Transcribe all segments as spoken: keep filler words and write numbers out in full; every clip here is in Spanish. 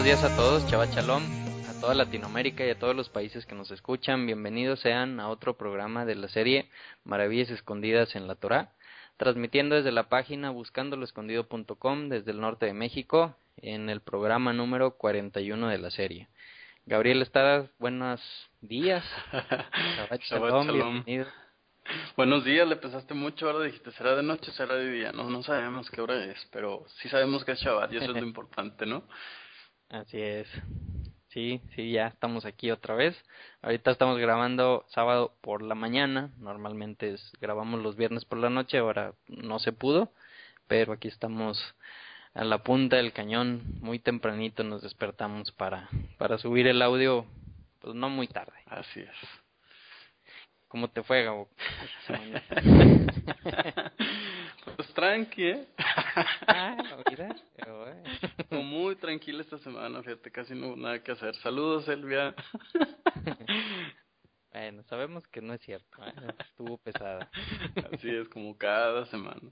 días a todos, Shabbat Shalom, a toda Latinoamérica y a todos los países que nos escuchan. Bienvenidos sean a otro programa de la serie Maravillas Escondidas en la Torá, transmitiendo desde la página buscando lo escondido punto com desde el norte de México, en el programa número cuarenta y uno de la serie. Gabriel Estrada, buenos días. Shabbat Shalom, bienvenido. Buenos días, le pensaste mucho, ahora dijiste, ¿será de noche o será de día? No, no sabemos qué hora es, pero sí sabemos que es Shabbat y eso es lo importante, ¿no? Así es. Sí, sí, ya estamos aquí otra vez. Ahorita estamos grabando sábado por la mañana. Normalmente es, grabamos los viernes por la noche, ahora no se pudo, pero aquí estamos a la punta del cañón. Muy tempranito nos despertamos para, para subir el audio, pues no muy tarde. Así es. ¿Cómo te fue, Gabo? Pues tranqui, ¿eh? Ah, mira, pero, eh. Fue muy tranquila esta semana, fíjate, casi no hubo nada que hacer. Saludos, Elvia. Bueno, sabemos que no es cierto, ¿eh? Estuvo pesada. Así es, como cada semana.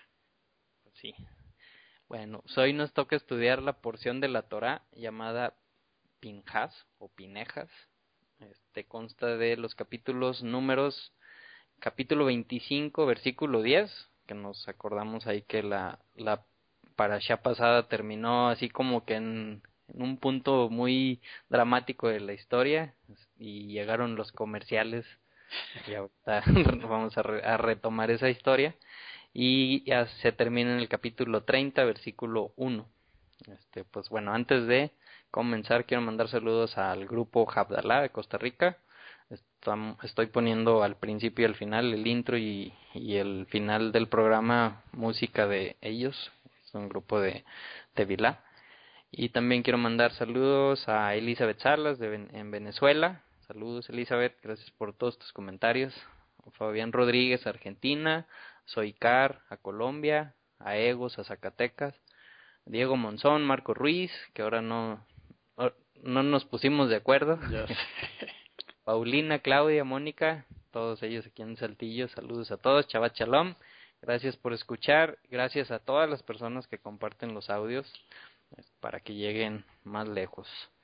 Sí. Bueno, pues hoy nos toca estudiar la porción de la Torá llamada Pinjas o Pinejas. Este consta de los capítulos números, capítulo veinticinco, versículo diez, que nos acordamos ahí que la, la parashá pasada terminó así como que en, en un punto muy dramático de la historia y llegaron los comerciales y ahorita vamos a, re, a retomar esa historia y ya se termina en el capítulo treinta, versículo uno. Este, pues bueno, antes de comenzar quiero mandar saludos al grupo Habdalá de Costa Rica. Estoy poniendo al principio y al final el intro y, y el final del programa música de ellos. Es un grupo de Tevilá. Y también quiero mandar saludos a Elizabeth Salas de, en Venezuela. Saludos, Elizabeth, gracias por todos tus comentarios. A Fabián Rodríguez, Argentina. Soicar, a Colombia. A Egos, a Zacatecas. Diego Monzón, Marco Ruiz, que ahora no, no nos pusimos de acuerdo. Ya sé. Paulina, Claudia, Mónica, todos ellos aquí en Saltillo, saludos a todos, Shabbat Shalom, gracias por escuchar, gracias a todas las personas que comparten los audios para que lleguen más lejos.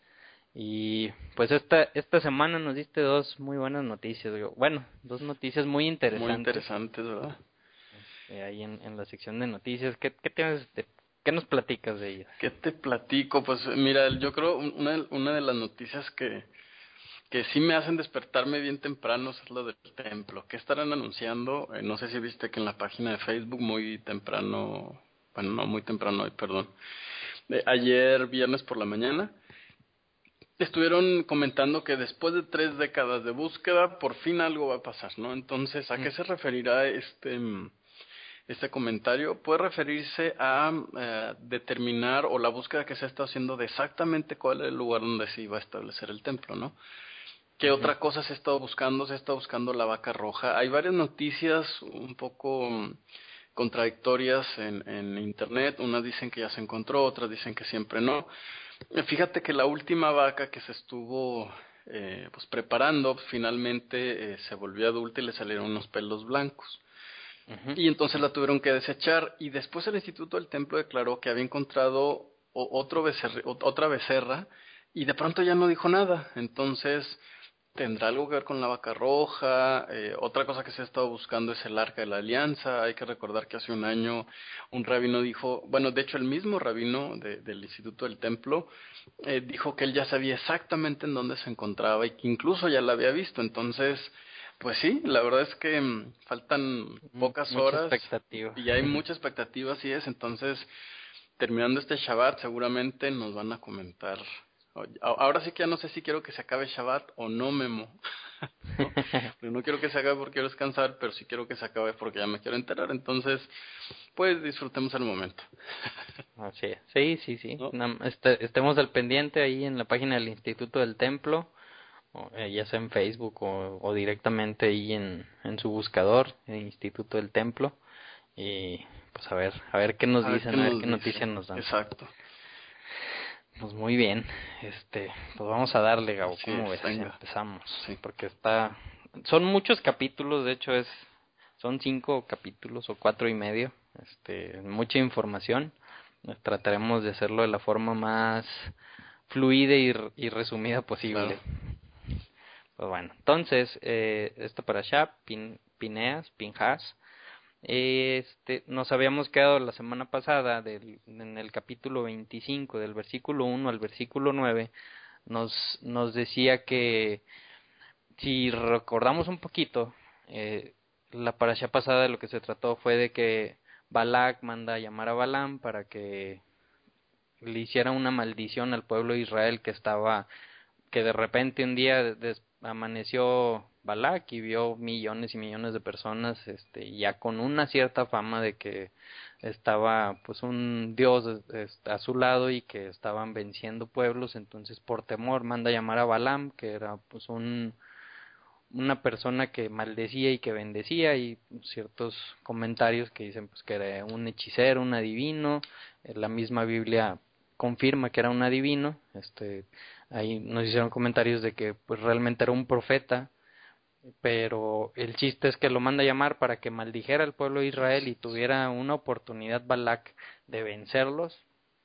Y pues esta esta semana nos diste dos muy buenas noticias, bueno, dos noticias muy interesantes. Muy interesantes, ¿verdad? Este, ahí en, en la sección de noticias, ¿qué, qué tienes de ¿Qué nos platicas de ellas? ¿Qué te platico? Pues mira, yo creo una, una de las noticias que, que sí me hacen despertarme bien temprano es lo del templo. ¿Qué estarán anunciando? Eh, no sé si viste que en la página de Facebook muy temprano, bueno, no muy temprano hoy, perdón, eh, ayer viernes por la mañana, estuvieron comentando que después de tres décadas de búsqueda, por fin algo va a pasar, ¿no? Entonces, ¿a qué se referirá este... Este comentario? Puede referirse a eh, determinar o la búsqueda que se está haciendo de exactamente cuál es el lugar donde se iba a establecer el templo, ¿no? ¿Qué uh-huh. otra cosa se ha estado buscando? Se está buscando la vaca roja. Hay varias noticias un poco contradictorias en, en internet. Unas dicen que ya se encontró, otras dicen que siempre no. Fíjate que la última vaca que se estuvo eh, pues preparando, finalmente eh, se volvió adulta y le salieron unos pelos blancos. Uh-huh. Y entonces la tuvieron que desechar y después el Instituto del Templo declaró que había encontrado otro becerra, otra becerra y de pronto ya no dijo nada. Entonces tendrá algo que ver con la vaca roja. Eh, otra cosa que se ha estado buscando es el Arca de la Alianza. Hay que recordar que hace un año un rabino dijo, bueno, de hecho el mismo rabino de, del Instituto del Templo eh, dijo que él ya sabía exactamente en dónde se encontraba y que incluso ya la había visto. Entonces, pues sí, la verdad es que mmm, faltan pocas mucha horas expectativa. Y hay mucha expectativa, así es. Entonces, terminando este Shabbat, seguramente nos van a comentar. Ahora sí que ya no sé si quiero que se acabe Shabbat o no, Memo. ¿No? Pero no quiero que se acabe porque quiero descansar, pero sí quiero que se acabe porque ya me quiero enterar. Entonces, pues disfrutemos el momento. Así es. Sí, sí, sí. ¿No? Este, estemos al pendiente ahí en la página del Instituto del Templo, o, eh, ya sea en Facebook o, o directamente ahí en, en su buscador, el Instituto del Templo. Y pues a ver, a ver qué nos A ver dicen, qué a ver nos qué dice. noticias nos dan. Exacto. Pues muy bien, este, pues vamos a darle, Gabo, Así ¿cómo es, ves? venga. Empezamos, Sí. porque está, son muchos capítulos, de hecho es, son cinco capítulos o cuatro y medio, este, mucha información. Trataremos de hacerlo de la forma más, fluida y, y resumida posible. Claro. Pues bueno, entonces, eh, esto para allá, Pin, Pineas, Pinjas, este, nos habíamos quedado la semana pasada del, en el capítulo veinticinco, del versículo uno al versículo nueve, nos, nos decía que, si recordamos un poquito, eh, la parasha pasada de lo que se trató fue de que Balak manda a llamar a Balaam para que le hiciera una maldición al pueblo de Israel que estaba, que de repente un día des, amaneció Balak y vio millones y millones de personas, este, ya con una cierta fama de que estaba pues un dios este, a su lado y que estaban venciendo pueblos. Entonces por temor manda a llamar a Balaam, que era pues un una persona que maldecía y que bendecía, y ciertos comentarios que dicen pues que era un hechicero, un adivino. La misma Biblia confirma que era un adivino. Este, ahí nos hicieron comentarios de que pues realmente era un profeta, pero el chiste es que lo manda a llamar para que maldijera al pueblo de Israel y tuviera una oportunidad Balak de vencerlos.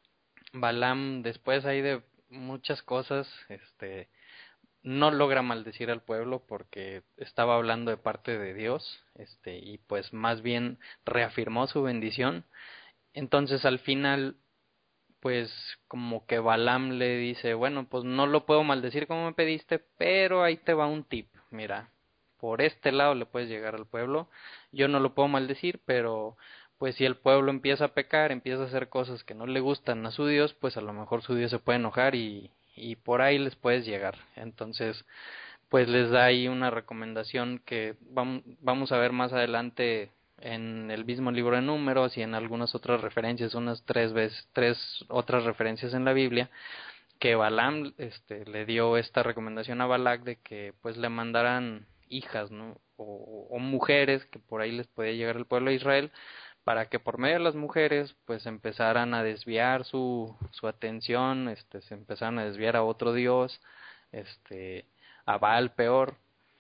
Balaam, después hay de muchas cosas, este no logra maldecir al pueblo porque estaba hablando de parte de Dios, este, y pues más bien reafirmó su bendición. Entonces al final, pues como que Balaam le dice, bueno, pues no lo puedo maldecir como me pediste, pero ahí te va un tip, mira, por este lado le puedes llegar al pueblo, yo no lo puedo maldecir, pero pues si el pueblo empieza a pecar, empieza a hacer cosas que no le gustan a su Dios, pues a lo mejor su Dios se puede enojar y, y por ahí les puedes llegar. Entonces, pues les da ahí una recomendación que vamos, vamos a ver más adelante en el mismo libro de Números y en algunas otras referencias, unas tres veces, tres otras referencias en la Biblia, que Balaam este, le dio esta recomendación a Balak de que pues le mandaran hijas, ¿no? O, o mujeres que por ahí les podía llegar el pueblo de Israel, para que por medio de las mujeres pues empezaran a desviar su, su atención, este, se empezaran a desviar a otro dios, este, a Baal peor,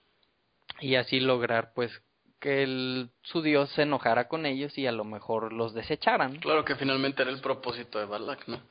y así lograr pues que el, su dios se enojara con ellos y a lo mejor los desecharan. Claro que finalmente era el propósito de Balak, ¿no?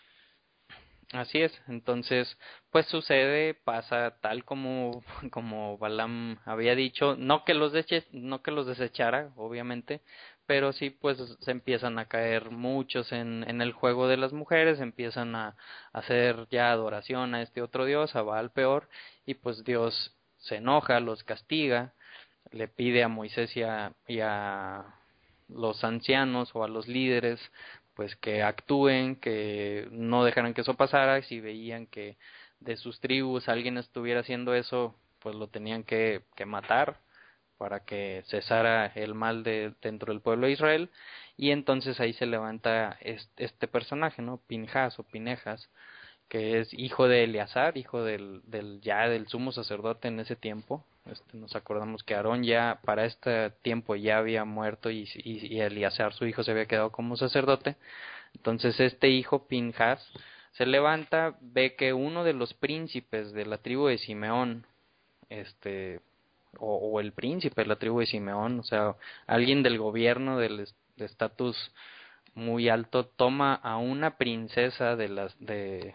Así es, entonces pues sucede, pasa tal como como Balaam había dicho, no que los deche, no que los desechara, obviamente, pero sí pues se empiezan a caer muchos en, en el juego de las mujeres, empiezan a, a hacer ya adoración a este otro dios, a Baal peor, y pues Dios se enoja, los castiga, le pide a Moisés y a, y a los ancianos o a los líderes pues que actúen, que no dejaran que eso pasara. Si veían que de sus tribus alguien estuviera haciendo eso, pues lo tenían que, que matar para que cesara el mal de dentro del pueblo de Israel. Y entonces ahí se levanta este, este personaje, ¿no? Pinjas o Pinejas, que es hijo de Eleazar, hijo del, del ya del sumo sacerdote en ese tiempo. Este, nos acordamos que Aarón ya para este tiempo ya había muerto y, y, y Eleazar, su hijo, se había quedado como sacerdote. Entonces este hijo Pinjas se levanta, ve que uno de los príncipes de la tribu de Simeón, este, o, o el príncipe de la tribu de Simeón, o sea, alguien del gobierno del de estatus muy alto, toma a una princesa de las de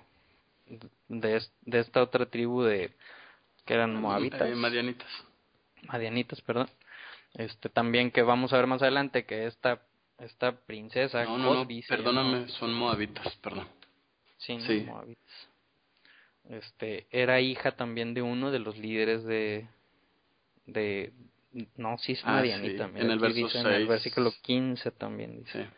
de, de esta otra tribu de que eran moabitas, Eh, Madianitas. madianitas, perdón. Este también que vamos a ver más adelante que esta esta princesa No, no, no, Cosbi se llama, perdóname, son moabitas, perdón. sí, no, Sí. moabitas. Este era hija también de uno de los líderes de de no, sí es Ah, sí, madianita, mira, en el aquí verso dice en el seis. versículo quince también dice. Sí.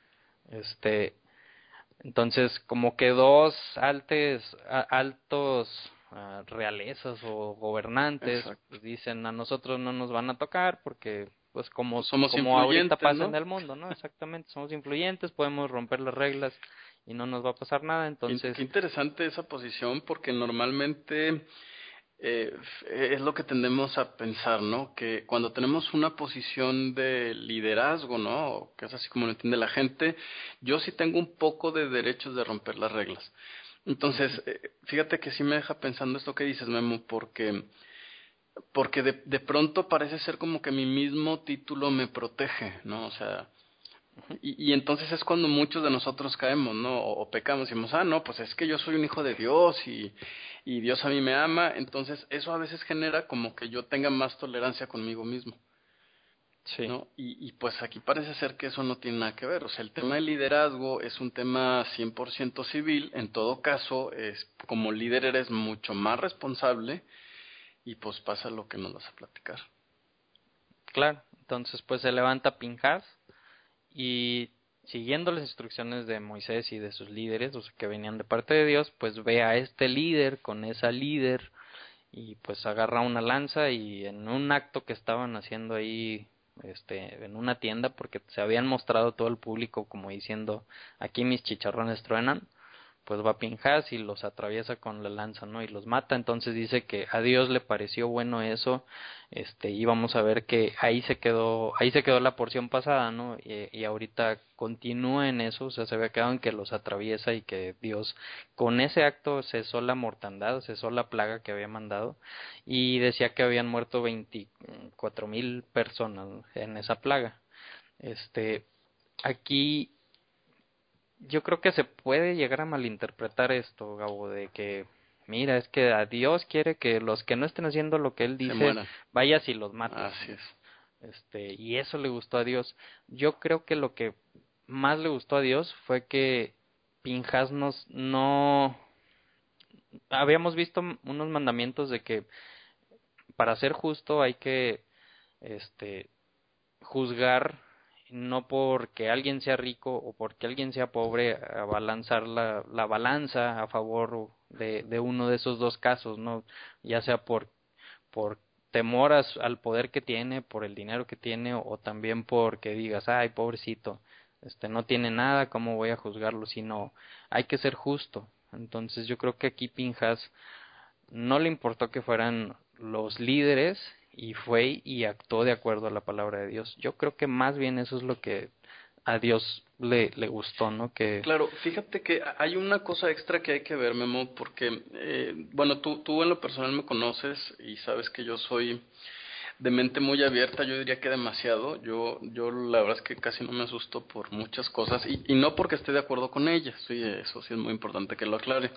Este Entonces, como que dos altes, a, altos uh, realezas o gobernantes Exacto. pues dicen a nosotros no nos van a tocar porque pues como, Pues somos como ahorita influyentes, pasa en ¿no? el mundo, ¿no? Exactamente, somos influyentes, podemos romper las reglas y no nos va a pasar nada. Qué, Entonces, qué interesante esa posición porque normalmente eh, es lo que tendemos a pensar, ¿no? Que cuando tenemos una posición de liderazgo, ¿no? Que es así como lo entiende la gente, yo sí tengo un poco de derechos de romper las reglas. Entonces, uh-huh, eh, fíjate que sí me deja pensando esto que dices, Memo, porque porque de, de pronto parece ser como que mi mismo título me protege, ¿no? O sea, Y, y entonces es cuando muchos de nosotros caemos, ¿no? O, o pecamos y decimos, ah, no, pues es que yo soy un hijo de Dios y, y Dios a mí me ama. Entonces eso a veces genera como que yo tenga más tolerancia conmigo mismo, Sí, ¿no? Y, y pues aquí parece ser que eso no tiene nada que ver. O sea, el tema del liderazgo es un tema cien por ciento civil. En todo caso, es, como líder eres mucho más responsable y pues pasa lo que nos vas a platicar. claro. Entonces, pues se levanta Pinhas y siguiendo las instrucciones de Moisés y de sus líderes, o sea, que venían de parte de Dios, pues ve a este líder con esa líder y pues agarra una lanza y en un acto que estaban haciendo ahí este en una tienda porque se habían mostrado todo el público como diciendo aquí mis chicharrones truenan, pues va Pinhas y los atraviesa con la lanza, ¿no? Y los mata. Entonces dice que a Dios le pareció bueno eso, este, y vamos a ver que ahí se quedó, ahí se quedó la porción pasada, ¿no? Y, y ahorita continúa en eso, o sea, se había quedado en que los atraviesa y que Dios con ese acto cesó la mortandad, cesó la plaga que había mandado, y decía que habían muerto veinticuatro mil personas en esa plaga. Este, aquí yo creo que se puede llegar a malinterpretar esto, Gabo, de que, mira, es que a Dios quiere que los que no estén haciendo lo que Él Se dice, mueran. vayas y los mates, Así ¿no? es. Este, y eso le gustó a Dios. Yo creo que lo que más le gustó a Dios fue que Pinjas nos, no, habíamos visto unos mandamientos de que para ser justo hay que, este, juzgar no porque alguien sea rico o porque alguien sea pobre a balanzar la, la balanza a favor de, de uno de esos dos casos, no, ya sea por por temor a su- al poder que tiene, por el dinero que tiene o también porque digas, ay, pobrecito, este no tiene nada, ¿cómo voy a juzgarlo? Sino hay que ser justo. Entonces yo creo que aquí Pinjas no le importó que fueran los líderes y fue y actuó de acuerdo a la palabra de Dios. Yo creo que más bien eso es lo que a Dios le, le gustó, ¿no? Que Claro, fíjate que hay una cosa extra que hay que ver, Memo, porque, eh, bueno, tú, tú en lo personal me conoces y sabes que yo soy de mente muy abierta, yo diría que demasiado. Yo, yo la verdad es que casi no me asusto por muchas cosas y, y no porque esté de acuerdo con ellas, sí, eso sí es muy importante que lo aclare,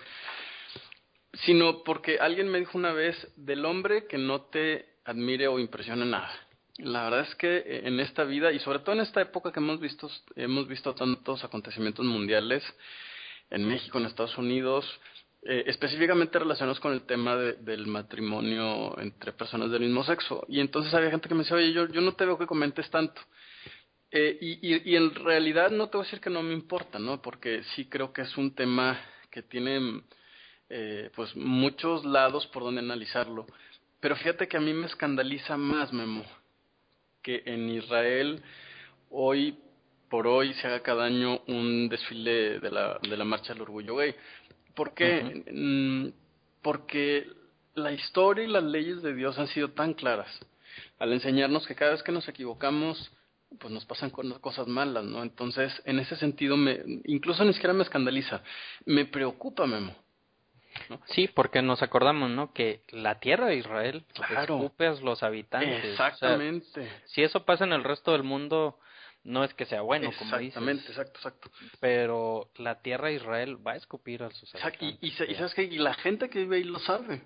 sino porque alguien me dijo una vez del hombre que no te admire o impresione nada. La verdad es que eh, en esta vida y sobre todo en esta época que hemos visto hemos visto tantos acontecimientos mundiales en México, en Estados Unidos, eh, específicamente relacionados con el tema de, del matrimonio entre personas del mismo sexo. Y entonces había gente que me decía, oye, yo, yo no te veo que comentes tanto. Eh, y, y, y en realidad no te voy a decir que no me importa, ¿no? Porque sí creo que es un tema que tiene eh, pues muchos lados por donde analizarlo. Pero fíjate que a mí me escandaliza más, Memo, que en Israel hoy por hoy se haga cada año un desfile de la, de la marcha del orgullo gay. ¿Por ujú, qué? Mm, Porque la historia y las leyes de Dios han sido tan claras al enseñarnos que cada vez que nos equivocamos, pues nos pasan cosas malas, ¿no? Entonces, en ese sentido, me, incluso ni siquiera me escandaliza, me preocupa, Memo, ¿no? sí, porque nos acordamos, ¿no? Que la tierra de Israel Claro, escupe a los habitantes. O sea, exactamente, si eso pasa en el resto del mundo, no es que sea bueno, como dices, exactamente, exacto, exacto. pero la tierra de Israel va a escupir a sus Exacto. Y, y, habitantes. sa- y Que, sabes que y la gente que vive ahí lo sabe.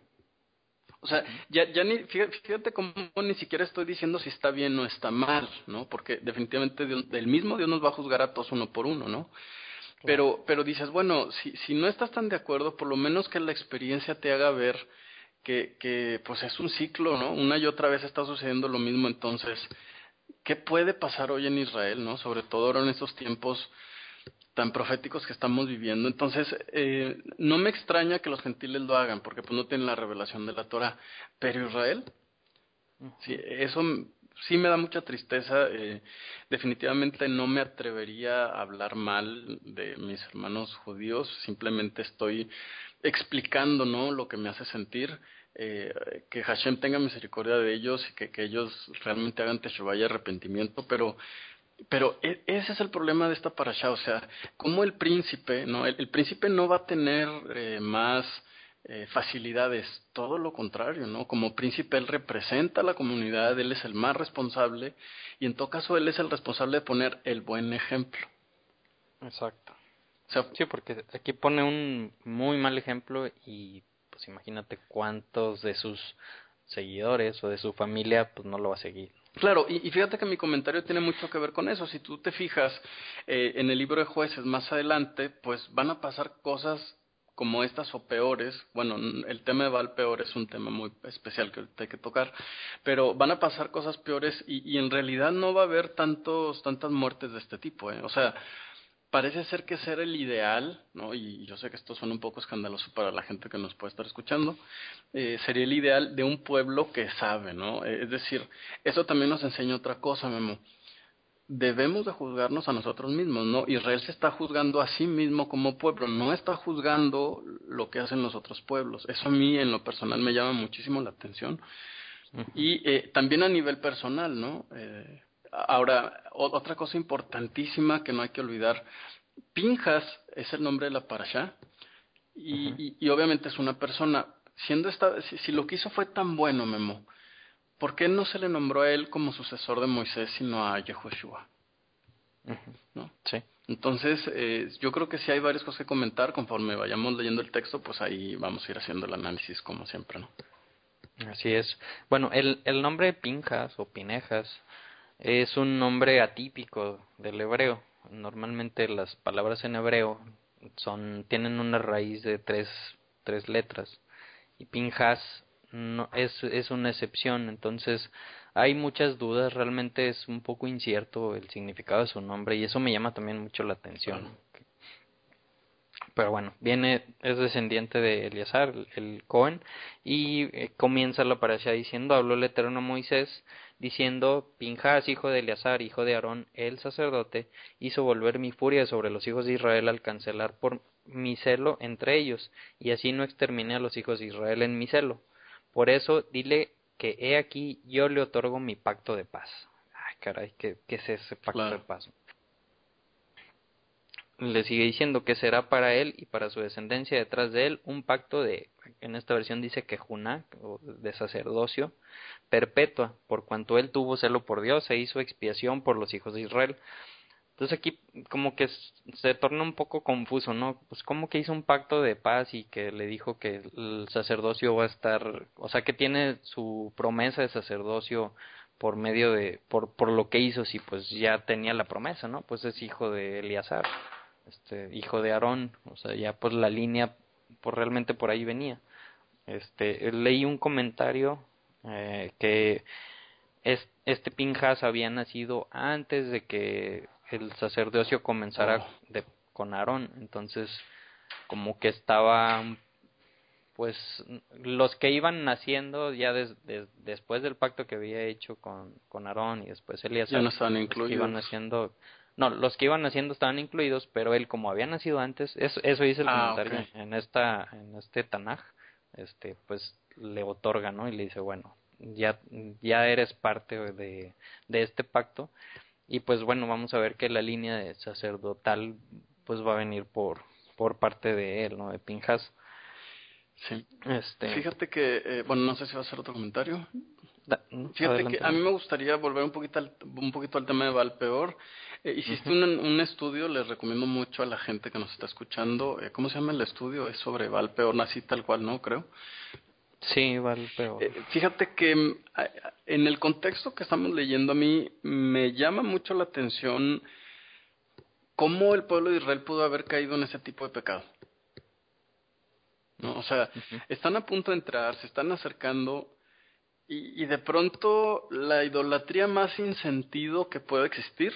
O sea, ujú, ya, ya ni, fíjate, fíjate cómo ni siquiera estoy diciendo si está bien o está mal, ¿no? Porque definitivamente Dios, el mismo Dios nos va a juzgar a todos uno por uno, ¿no? claro. Pero, pero dices, bueno, si, si no estás tan de acuerdo, por lo menos que la experiencia te haga ver que, que pues es un ciclo, ¿no? Una y otra vez está sucediendo lo mismo, entonces, ¿qué puede pasar hoy en Israel, ¿no? Sobre todo ahora en estos tiempos tan proféticos que estamos viviendo. Entonces, eh, no me extraña que los gentiles lo hagan, porque pues no tienen la revelación de la Torah. Pero Israel, sí, Ujú. eso m- sí me da mucha tristeza. Eh, definitivamente no me atrevería a hablar mal de mis hermanos judíos. Simplemente estoy explicando, ¿no? Lo que me hace sentir. Eh, que Hashem tenga misericordia de ellos y que, que ellos realmente hagan teshuvah y arrepentimiento, pero pero e- ese es el problema de esta parasha, o sea, como el príncipe, ¿no? El, el príncipe no va a tener eh, más eh, facilidades, todo lo contrario, ¿no? Como príncipe él representa a la comunidad, él es el más responsable y en todo caso él es el responsable de poner el buen ejemplo. Exacto. O sea, Sí, porque aquí pone un muy mal ejemplo y pues imagínate cuántos de sus seguidores o de su familia pues no lo va a seguir. claro, y, y fíjate que mi comentario tiene mucho que ver con eso. Si tú te fijas eh, en el libro de Jueces más adelante, pues van a pasar cosas como estas o peores. Bueno, n- el tema de Baal peor es un tema muy especial que ahorita hay que tocar, pero van a pasar cosas peores y, y en realidad no va a haber tantos tantas muertes de este tipo, ¿eh? O sea, parece ser que ser el ideal, ¿no? Y yo sé que esto suena un poco escandaloso para la gente que nos puede estar escuchando, eh, sería el ideal de un pueblo que sabe, ¿no? Eh, es decir, eso también nos enseña otra cosa, Memo. Debemos de juzgarnos a nosotros mismos, ¿no? Israel se está juzgando a sí mismo como pueblo, no está juzgando lo que hacen los otros pueblos. Eso a mí en lo personal me llama muchísimo la atención. Ujú. Y eh, también a nivel personal, ¿no? Eh, ahora, o- otra cosa importantísima que no hay que olvidar, Pinjas es el nombre de la parashá y, Ujú. y, y obviamente es una persona. Siendo esta, si, si lo que hizo fue tan bueno, Memo, ¿por qué no se le nombró a él como sucesor de Moisés sino a Yehoshua? Ujú. ¿No? Sí, Entonces, eh, yo creo que sí hay varias cosas que comentar. Conforme vayamos leyendo el texto, pues ahí vamos a ir haciendo el análisis como siempre, ¿no? así es. Bueno, el, el nombre Pinjas o Pinejas es un nombre atípico del hebreo. Normalmente las palabras en hebreo son tienen una raíz de tres, tres letras y Pinjas no es es una excepción. Entonces hay muchas dudas. Realmente es un poco incierto el significado de su nombre y eso me llama también mucho la Claro. atención. Pero bueno, viene, es descendiente de Eleazar, el, el Cohen, y eh, comienza la parasha diciendo, habló el Eterno a Moisés, diciendo, Pinjas, hijo de Eleazar, hijo de Aarón, el sacerdote, hizo volver mi furia sobre los hijos de Israel al cancelar por mi celo entre ellos, y así no exterminé a los hijos de Israel en mi celo. Por eso, dile que he aquí, yo le otorgo mi pacto de paz. Ay, caray, ¿qué, qué es ese pacto de Claro. paz? Le sigue diciendo que será para él y para su descendencia detrás de él un pacto de, en esta versión dice que Juná, o de sacerdocio, perpetua, por cuanto él tuvo celo por Dios e hizo expiación por los hijos de Israel. Entonces aquí como que se torna un poco confuso, ¿no? Pues como que hizo un pacto de paz y que le dijo que el sacerdocio va a estar, o sea que tiene su promesa de sacerdocio por medio de, por, por lo que hizo, si pues ya tenía la promesa, ¿no? Pues es hijo de Eleazar, este, hijo de Aarón, o sea ya pues la línea, pues realmente por ahí venía. Este, leí un comentario eh, que es, este Pinjas había nacido antes de que el sacerdocio Oh, comenzara de, con Aarón, entonces como que estaba, pues los que iban naciendo ya des, des, después del pacto que había hecho con, con Aarón y después ya no Eleazar, están los que iban incluidos. naciendo, no, los que iban naciendo estaban incluidos, pero él como había nacido antes, eso, eso dice el Ah, ok. comentario en, en esta, en este Tanaj, este, pues le otorga, ¿no? Y le dice, bueno, ya, ya eres parte de, de este pacto, y pues bueno, vamos a ver que la línea de sacerdotal pues va a venir por, por parte de él, ¿no? De Pinjas. Sí. Este, Fíjate que, eh, bueno, no sé si va a ser otro comentario. da- Fíjate que adelante, a mí adelante. me gustaría volver un poquito al, un poquito al tema de Valpeor. Eh, hiciste Ujú. un, un estudio, les recomiendo mucho a la gente que nos está escuchando. Eh, ¿Cómo se llama el estudio? Es sobre Valpeor, así tal cual, ¿no? Creo. Sí, va el peor. Eh, fíjate que mm, a- a- en el contexto que estamos leyendo a mí me llama mucho la atención cómo el pueblo de Israel pudo haber caído en ese tipo de pecado. ¿No? O sea, Ujú. están a punto de entrar, se están acercando y, y de pronto la idolatría más sin sentido que puede existir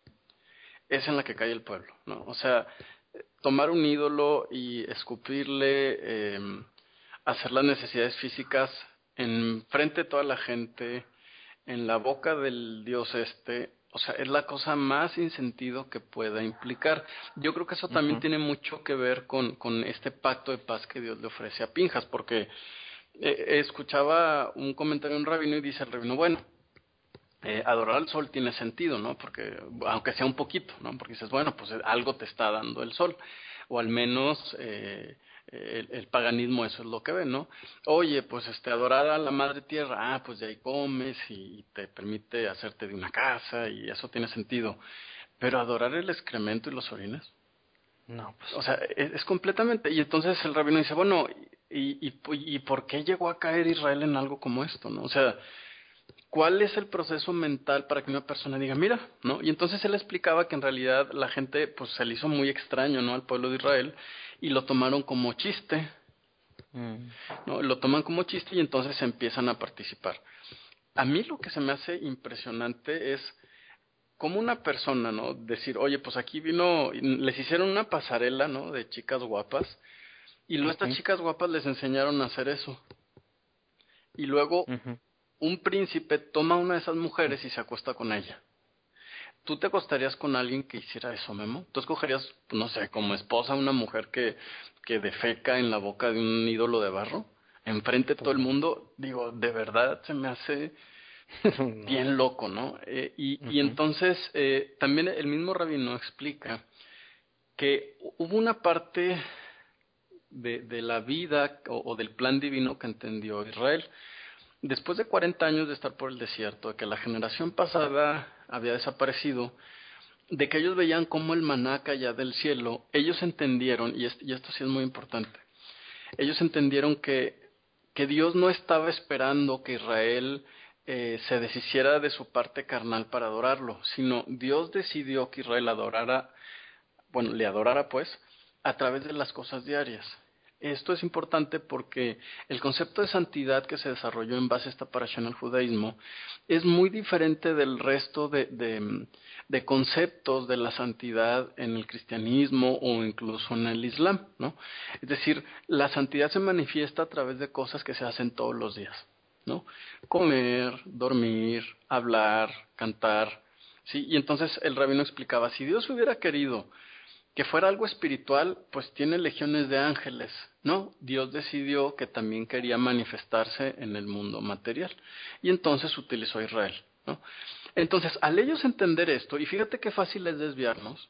es en la que cae el pueblo, ¿no? O sea, tomar un ídolo y escupirle, eh, hacer las necesidades físicas en frente de toda la gente, en la boca del dios este, o sea, es la cosa más sin sentido que pueda implicar. Yo creo que eso también Ujú. tiene mucho que ver con, con este pacto de paz que Dios le ofrece a Pinjas, porque eh, escuchaba un comentario de un rabino y dice el rabino, bueno, eh, adorar al sol tiene sentido, ¿no? Porque, aunque sea un poquito, ¿no? Porque dices, bueno, pues algo te está dando el sol, o al menos eh, el, el paganismo eso es lo que ve, ¿no? Oye, pues este adorar a la madre tierra, ah, pues de ahí comes y te permite hacerte de una casa y eso tiene sentido. Pero adorar el excremento y los orines, No, pues o sea, es, es completamente. Y entonces el rabino dice, bueno, y, y, y ¿por qué llegó a caer Israel en algo como esto, no? O sea, ¿cuál es el proceso mental para que una persona diga, mira, ¿no? Y entonces él explicaba que en realidad la gente, pues se le hizo muy extraño, ¿no? Al pueblo de Israel y lo tomaron como chiste, mm, ¿no? Lo toman como chiste y entonces empiezan a participar. A mí lo que se me hace impresionante es cómo una persona, ¿no? Decir, oye, pues aquí vino, les hicieron una pasarela, ¿no? De chicas guapas y luego estas ujú, chicas guapas les enseñaron a hacer eso. Y luego ujú. un príncipe toma a una de esas mujeres y se acuesta con ella. ¿Tú te acostarías con alguien que hiciera eso, Memo? ¿Tú escogerías, no sé, como esposa a una mujer que, que defeca en la boca de un ídolo de barro? Enfrente de todo Pues el no. mundo, digo, de verdad se me hace No. bien loco, ¿no? Eh, y, y Ujú, entonces, eh, también el mismo rabino explica que hubo una parte de, de la vida o, o del plan divino que entendió Israel. Después de cuarenta años de estar por el desierto, de que la generación pasada había desaparecido, de que ellos veían cómo el maná caía del cielo, ellos entendieron, y, y esto sí es muy importante, ellos entendieron que, que Dios no estaba esperando que Israel eh, se deshiciera de su parte carnal para adorarlo, sino Dios decidió que Israel adorara, bueno, le adorara pues, a través de las cosas diarias. Esto es importante porque el concepto de santidad que se desarrolló en base a esta parasha en el judaísmo es muy diferente del resto de, de, de conceptos de la santidad en el cristianismo o incluso en el islam, ¿no? Es decir, la santidad se manifiesta a través de cosas que se hacen todos los días, ¿no? Comer, dormir, hablar, cantar, ¿sí? Y entonces el rabino explicaba, si Dios hubiera querido que fuera algo espiritual, pues tiene legiones de ángeles, ¿no? Dios decidió que también quería manifestarse en el mundo material y entonces utilizó a Israel, ¿no? Entonces, al ellos entender esto, y fíjate qué fácil es desviarnos,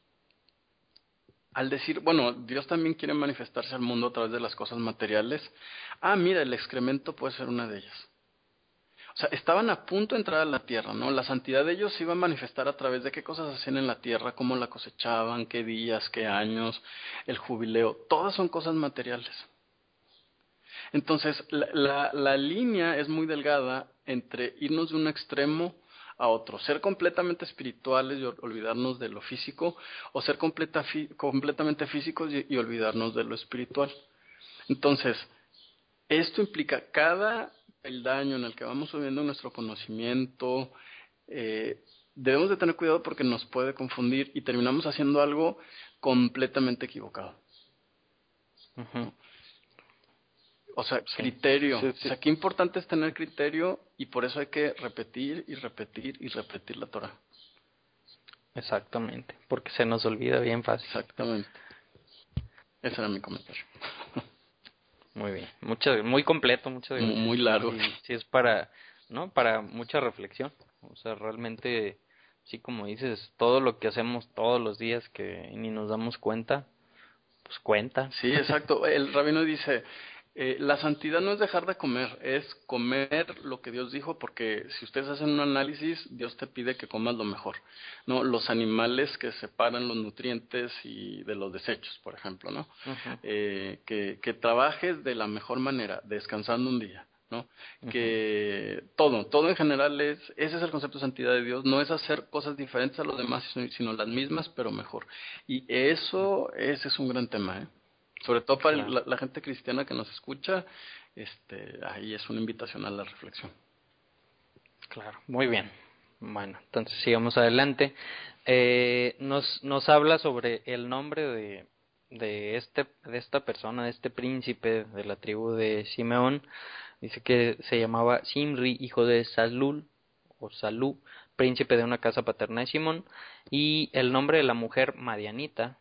al decir, bueno, Dios también quiere manifestarse al mundo a través de las cosas materiales, ah, mira, el excremento puede ser una de ellas. O sea, estaban a punto de entrar a la tierra, ¿no? La santidad de ellos se iba a manifestar a través de qué cosas hacían en la tierra, cómo la cosechaban, qué días, qué años, el jubileo, todas son cosas materiales. Entonces, la, la, la línea es muy delgada entre irnos de un extremo a otro, ser completamente espirituales y olvidarnos de lo físico, o ser completa, completamente físicos y, y olvidarnos de lo espiritual. Entonces, esto implica cada peldaño en el que vamos subiendo nuestro conocimiento, eh, debemos de tener cuidado porque nos puede confundir y terminamos haciendo algo completamente equivocado. ujú. O sea, Sí, criterio. sí, O sí, sea, qué importante es tener criterio y por eso hay que repetir y repetir y repetir la Torah. exactamente, porque se nos olvida bien fácil. Exactamente. Ese era mi comentario. Muy bien, muchas, muy completo, muchas gracias. Muy largo. Sí, sí es para, ¿no? Para mucha reflexión. O sea, realmente, sí, como dices, todo lo que hacemos todos los días que ni nos damos cuenta, pues cuenta. Sí, exacto. El rabino dice, eh, la santidad no es dejar de comer, es comer lo que Dios dijo, porque si ustedes hacen un análisis, Dios te pide que comas lo mejor, ¿no? Los animales que separan los nutrientes y de los desechos, por ejemplo, ¿no? Ujú, Eh, que, que trabajes de la mejor manera, descansando un día, ¿no? ujú, Que todo, todo en general es, ese es el concepto de santidad de Dios, no es hacer cosas diferentes a los demás, sino, sino las mismas, pero mejor. Y eso, ese es un gran tema, ¿eh? Sobre todo para claro, la, la gente cristiana que nos escucha, este, ahí es una invitación a la reflexión. claro. Muy bien. Bueno, entonces sigamos adelante. Eh, nos, nos habla sobre el nombre de, de este, de esta persona, de este príncipe de la tribu de Simeón. Dice que se llamaba Simri, hijo de Salul, o Salú, príncipe de una casa paterna de Simón, y el nombre de la mujer Madianita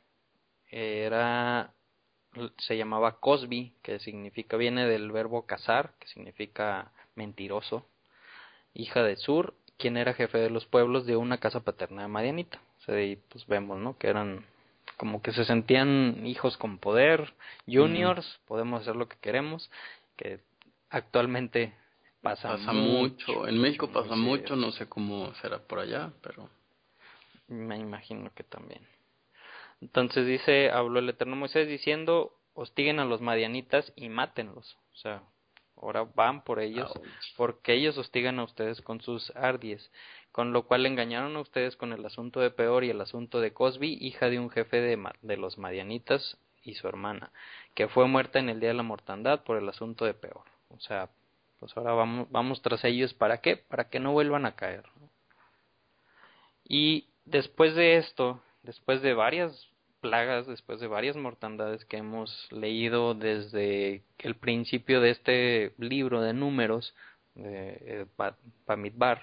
era, se llamaba Cosbi, que significa, viene del verbo cazar, que significa mentiroso, hija de Sur, quien era jefe de los pueblos de una casa paterna de Madianita. O sea, de ahí pues vemos, ¿no? Que eran como que se sentían hijos con poder, juniors, uh-huh. podemos hacer lo que queremos, que actualmente pasa, pasa mucho, mucho. En México pasa sí. mucho, no sé cómo será por allá, pero me imagino que también. Entonces dice, habló el Eterno Moisés diciendo, hostiguen a los madianitas y mátenlos. O sea, ahora van por ellos, Ouch. porque ellos hostigan a ustedes con sus ardies, con lo cual engañaron a ustedes con el asunto de Peor y el asunto de Cosbi, hija de un jefe de, de los madianitas y su hermana, que fue muerta en el día de la mortandad por el asunto de Peor. O sea, pues ahora vamos, vamos tras ellos, ¿para qué? Para que no vuelvan a caer. Y después de esto, después de varias plagas, después de varias mortandades que hemos leído desde el principio de este libro de números, de eh, Bamidbar,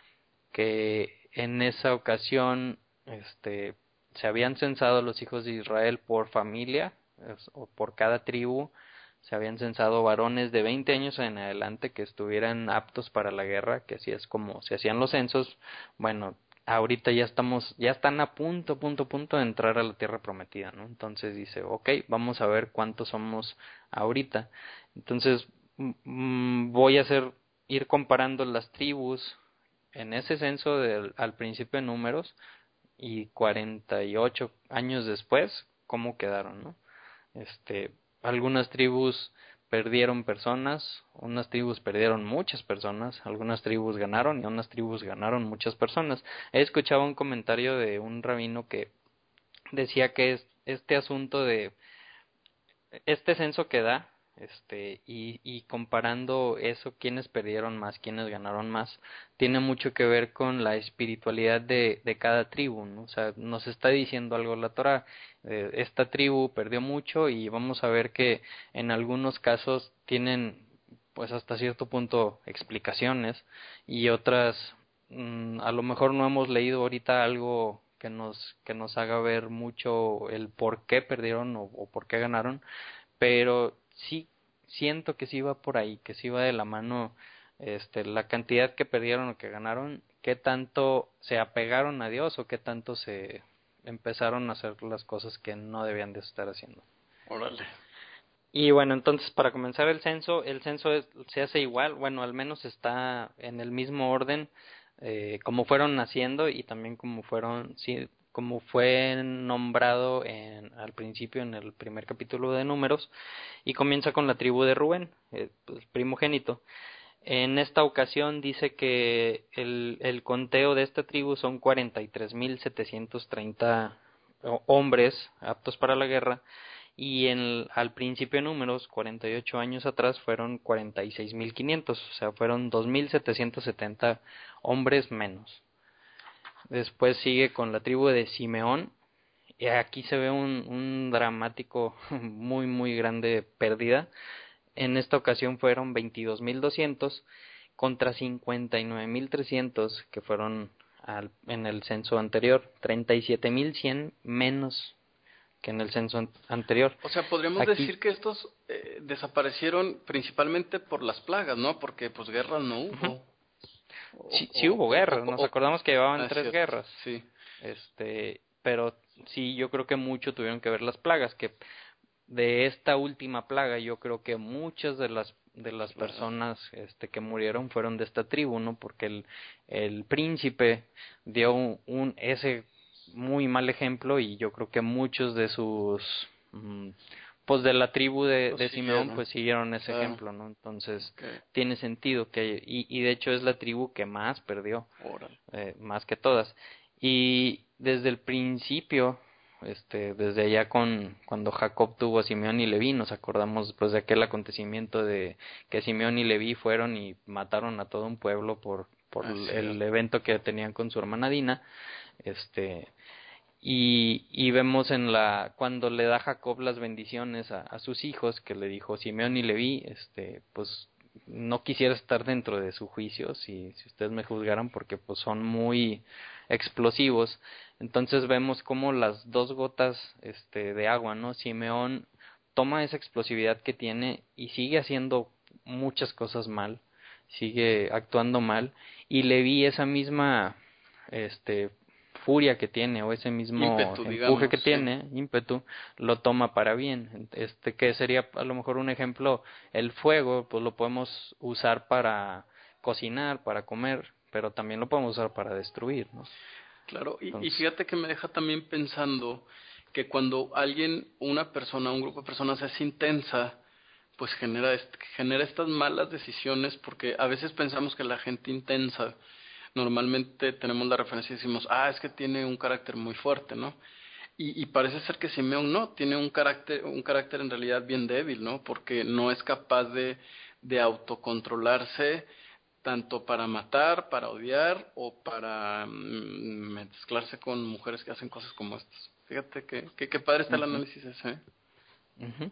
que en esa ocasión este, se habían censado los hijos de Israel por familia, es, o por cada tribu, se habían censado varones de veinte años en adelante que estuvieran aptos para la guerra, que así es como se hacían los censos. Bueno, ahorita ya estamos, ya están a punto, punto, punto de entrar a la tierra prometida, ¿no? Entonces dice, ok, vamos a ver cuántos somos ahorita. Entonces mmm, voy a hacer, ir comparando las tribus en ese censo del, al principio de números y cuarenta y ocho años después, cómo quedaron, ¿no? Este, algunas tribus perdieron personas, unas tribus perdieron muchas personas, algunas tribus ganaron y unas tribus ganaron muchas personas. He escuchado un comentario de un rabino que decía que es, este asunto de este censo que da, este, y, y comparando eso, quiénes perdieron más, quiénes ganaron más, tiene mucho que ver con la espiritualidad de, de cada tribu, ¿no? O sea, nos está diciendo algo la Torah, eh, esta tribu perdió mucho y vamos a ver que en algunos casos tienen, pues hasta cierto punto, explicaciones y otras, mmm, a lo mejor no hemos leído ahorita algo que nos, que nos haga ver mucho el por qué perdieron o, o por qué ganaron, pero sí siento que sí va por ahí, que sí va de la mano este la cantidad que perdieron o que ganaron, qué tanto se apegaron a Dios o qué tanto se empezaron a hacer las cosas que no debían de estar haciendo. Órale. Y bueno, entonces para comenzar el censo, el censo es, se hace igual, bueno, al menos está en el mismo orden eh, como fueron naciendo y también como fueron, sí, como fue nombrado en, al principio en el primer capítulo de Números, y comienza con la tribu de Rubén, el pues, primogénito. En esta ocasión dice que el, el conteo de esta tribu son cuarenta y tres mil setecientos treinta hombres aptos para la guerra, y en, al principio de Números, cuarenta y ocho años atrás, fueron cuarenta y seis mil quinientos, o sea, fueron dos mil setecientos setenta hombres menos. Después sigue con la tribu de Simeón, y aquí se ve un, un dramático, muy, muy grande pérdida. En esta ocasión fueron veintidós mil doscientos contra cincuenta y nueve mil trescientos que fueron al, en el censo anterior, treinta y siete mil cien menos que en el censo an- anterior. O sea, podríamos Aquí, decir que estos eh, desaparecieron principalmente por las plagas, ¿no? Porque pues guerras no hubo. uh-huh. O, sí, sí o, hubo o, guerras, nos o, acordamos que llevaban ah, es tres cierto, guerras, sí. este, pero sí, yo creo que mucho tuvieron que ver las plagas, que de esta última plaga yo creo que muchas de las de las Claro. personas este que murieron fueron de esta tribu, ¿no? Porque el el príncipe dio un, un ese muy mal ejemplo y yo creo que muchos de sus mm, pues de la tribu de, Lo de Simeón siguieron. pues siguieron ese Claro. ejemplo, ¿no? Entonces Okay. tiene sentido que y, y de hecho es la tribu que más perdió, Órale. eh, más que todas. Y desde el principio este, desde allá con cuando Jacob tuvo a Simeón y Leví, nos acordamos después de aquel acontecimiento de que Simeón y Leví fueron y mataron a todo un pueblo por por Ah, es el cierto. evento que tenían con su hermana Dina, este y, y vemos en la cuando le da Jacob las bendiciones a, a sus hijos que le dijo Simeón y Leví, este pues no quisiera estar dentro de su juicio si, si ustedes me juzgaran porque pues son muy explosivos. Entonces vemos como las dos gotas este de agua, ¿no? Simeón toma esa explosividad que tiene y sigue haciendo muchas cosas mal, sigue actuando mal, y Leví esa misma este furia que tiene o ese mismo ímpetu, empuje digamos, que sí. tiene, ímpetu, lo toma para bien. Este que sería a lo mejor un ejemplo, el fuego, pues lo podemos usar para cocinar, para comer, pero también lo podemos usar para destruir, ¿no? Claro, y, y Entonces, fíjate que me deja también pensando que cuando alguien, una persona, un grupo de personas es intensa, pues genera, est- genera estas malas decisiones, porque a veces pensamos que la gente intensa, normalmente tenemos la referencia y decimos, ah, es que tiene un carácter muy fuerte, ¿no? Y, y parece ser que Simeón no, tiene un carácter, un carácter en realidad bien débil, ¿no? Porque no es capaz de, de autocontrolarse tanto para matar, para odiar o para mm, mezclarse con mujeres que hacen cosas como estas. Fíjate que, que, que padre está el ujú, análisis ese, ¿eh? ujú.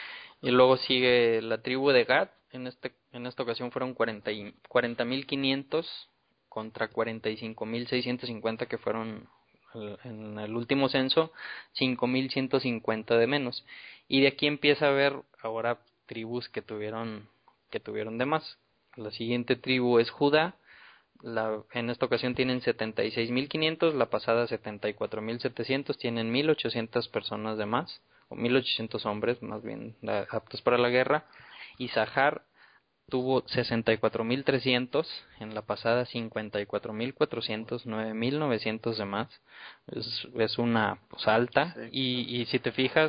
Y luego sigue la tribu de Gad, en este en esta ocasión fueron cuarenta y cuarenta mil quinientos contra cuarenta y cinco mil seiscientos cincuenta que fueron el- en el último censo, cinco mil ciento cincuenta de menos. Y de aquí empieza a haber ahora tribus que tuvieron que tuvieron de más. La siguiente tribu es Judá. La, en esta ocasión tienen setenta y seis mil quinientos, la pasada setenta y cuatro mil setecientos, tienen mil ochocientas personas de más, o mil ochocientos hombres más bien la, aptos para la guerra. Y Sahar tuvo sesenta y cuatro mil trescientos, en la pasada cincuenta y cuatro mil cuatrocientos, nueve mil novecientos de más. Es, es una pues, alta, Sí, claro. y, y si te fijas,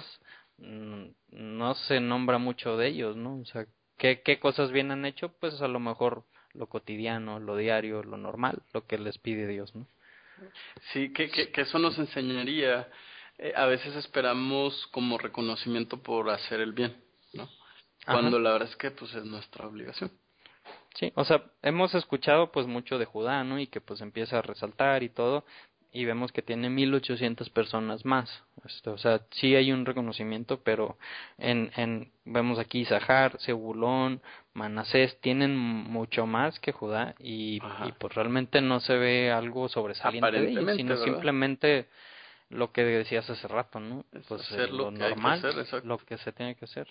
mm, no se nombra mucho de ellos, ¿no? O sea, ¿qué, qué cosas bien han hecho? Pues a lo mejor lo cotidiano, lo diario, lo normal, lo que les pide Dios, ¿no? Sí, que, que, que eso nos enseñaría. Eh, a veces esperamos como reconocimiento por hacer el bien, ¿no? Ajá. Cuando la verdad es que pues es nuestra obligación. Sí, o sea, hemos escuchado pues mucho de Judá, ¿no? Y que pues empieza a resaltar y todo, y vemos que tiene mil ochocientas personas más. Este, o sea, sí hay un reconocimiento, pero en, en vemos aquí Isahar, Zebulón, Manasés, tienen mucho más que Judá, y, y Ajá. pues realmente no se ve algo sobresaliente de ellos, Aparentemente, sino ¿verdad? simplemente lo que decías hace rato, ¿no? Es Pues hacer el- lo lo que hay que normal, hacer, exacto. lo que se tiene que hacer.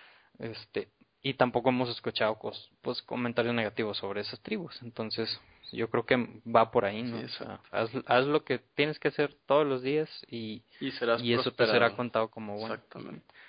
Este, y tampoco hemos escuchado cos- pues comentarios negativos sobre esas tribus. Entonces, yo creo que va por ahí, Sí, ¿no? O sea, exacto. haz, haz lo que tienes que hacer todos los días, y, Y serás y eso te será prosperado. contado como bueno. Ujú. Exactamente.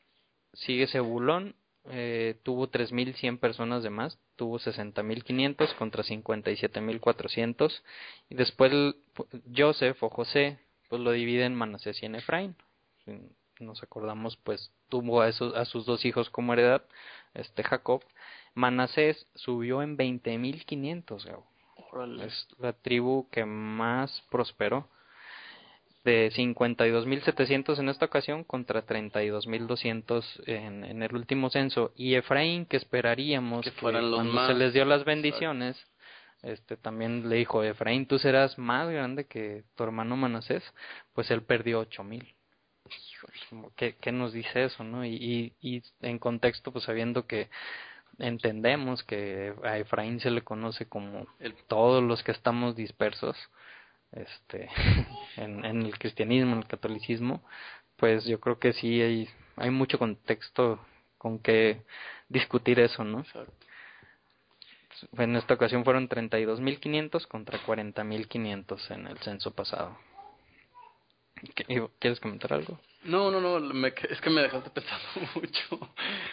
Sigue Zebulón, eh, tuvo tres mil cien personas de más, tuvo sesenta mil quinientos contra cincuenta y siete mil cuatrocientos. Y después el- Joseph o José, pues lo divide en Manasés y en Efraín. Si nos acordamos, pues tuvo a, esos, a sus dos hijos como heredad, este Jacob. Manasés subió en veinte mil quinientos, Gabo. Órale. Es la tribu que más prosperó, de cincuenta y dos mil setecientos en esta ocasión contra treinta y dos mil doscientos en, en el último censo. Y Efraín, que esperaríamos Que que fueran los cuando se más. les dio las Exacto. bendiciones, este también le dijo: Efraín, tú serás más grande que tu hermano Manasés. Pues él perdió ocho mil. ¿Qué, ¿Qué nos dice eso, no? Y, y, y en contexto, pues sabiendo que entendemos que a Efraín se le conoce como El, todos los que estamos dispersos, este en, en el cristianismo, en el catolicismo, pues yo creo que sí hay, hay mucho contexto con que discutir eso, ¿no? exacto. En esta ocasión fueron treinta y dos mil quinientos contra cuarenta mil quinientos en el censo pasado. ¿Qué- ¿Quieres comentar algo? No, no, no, me, es que me dejaste pensando mucho.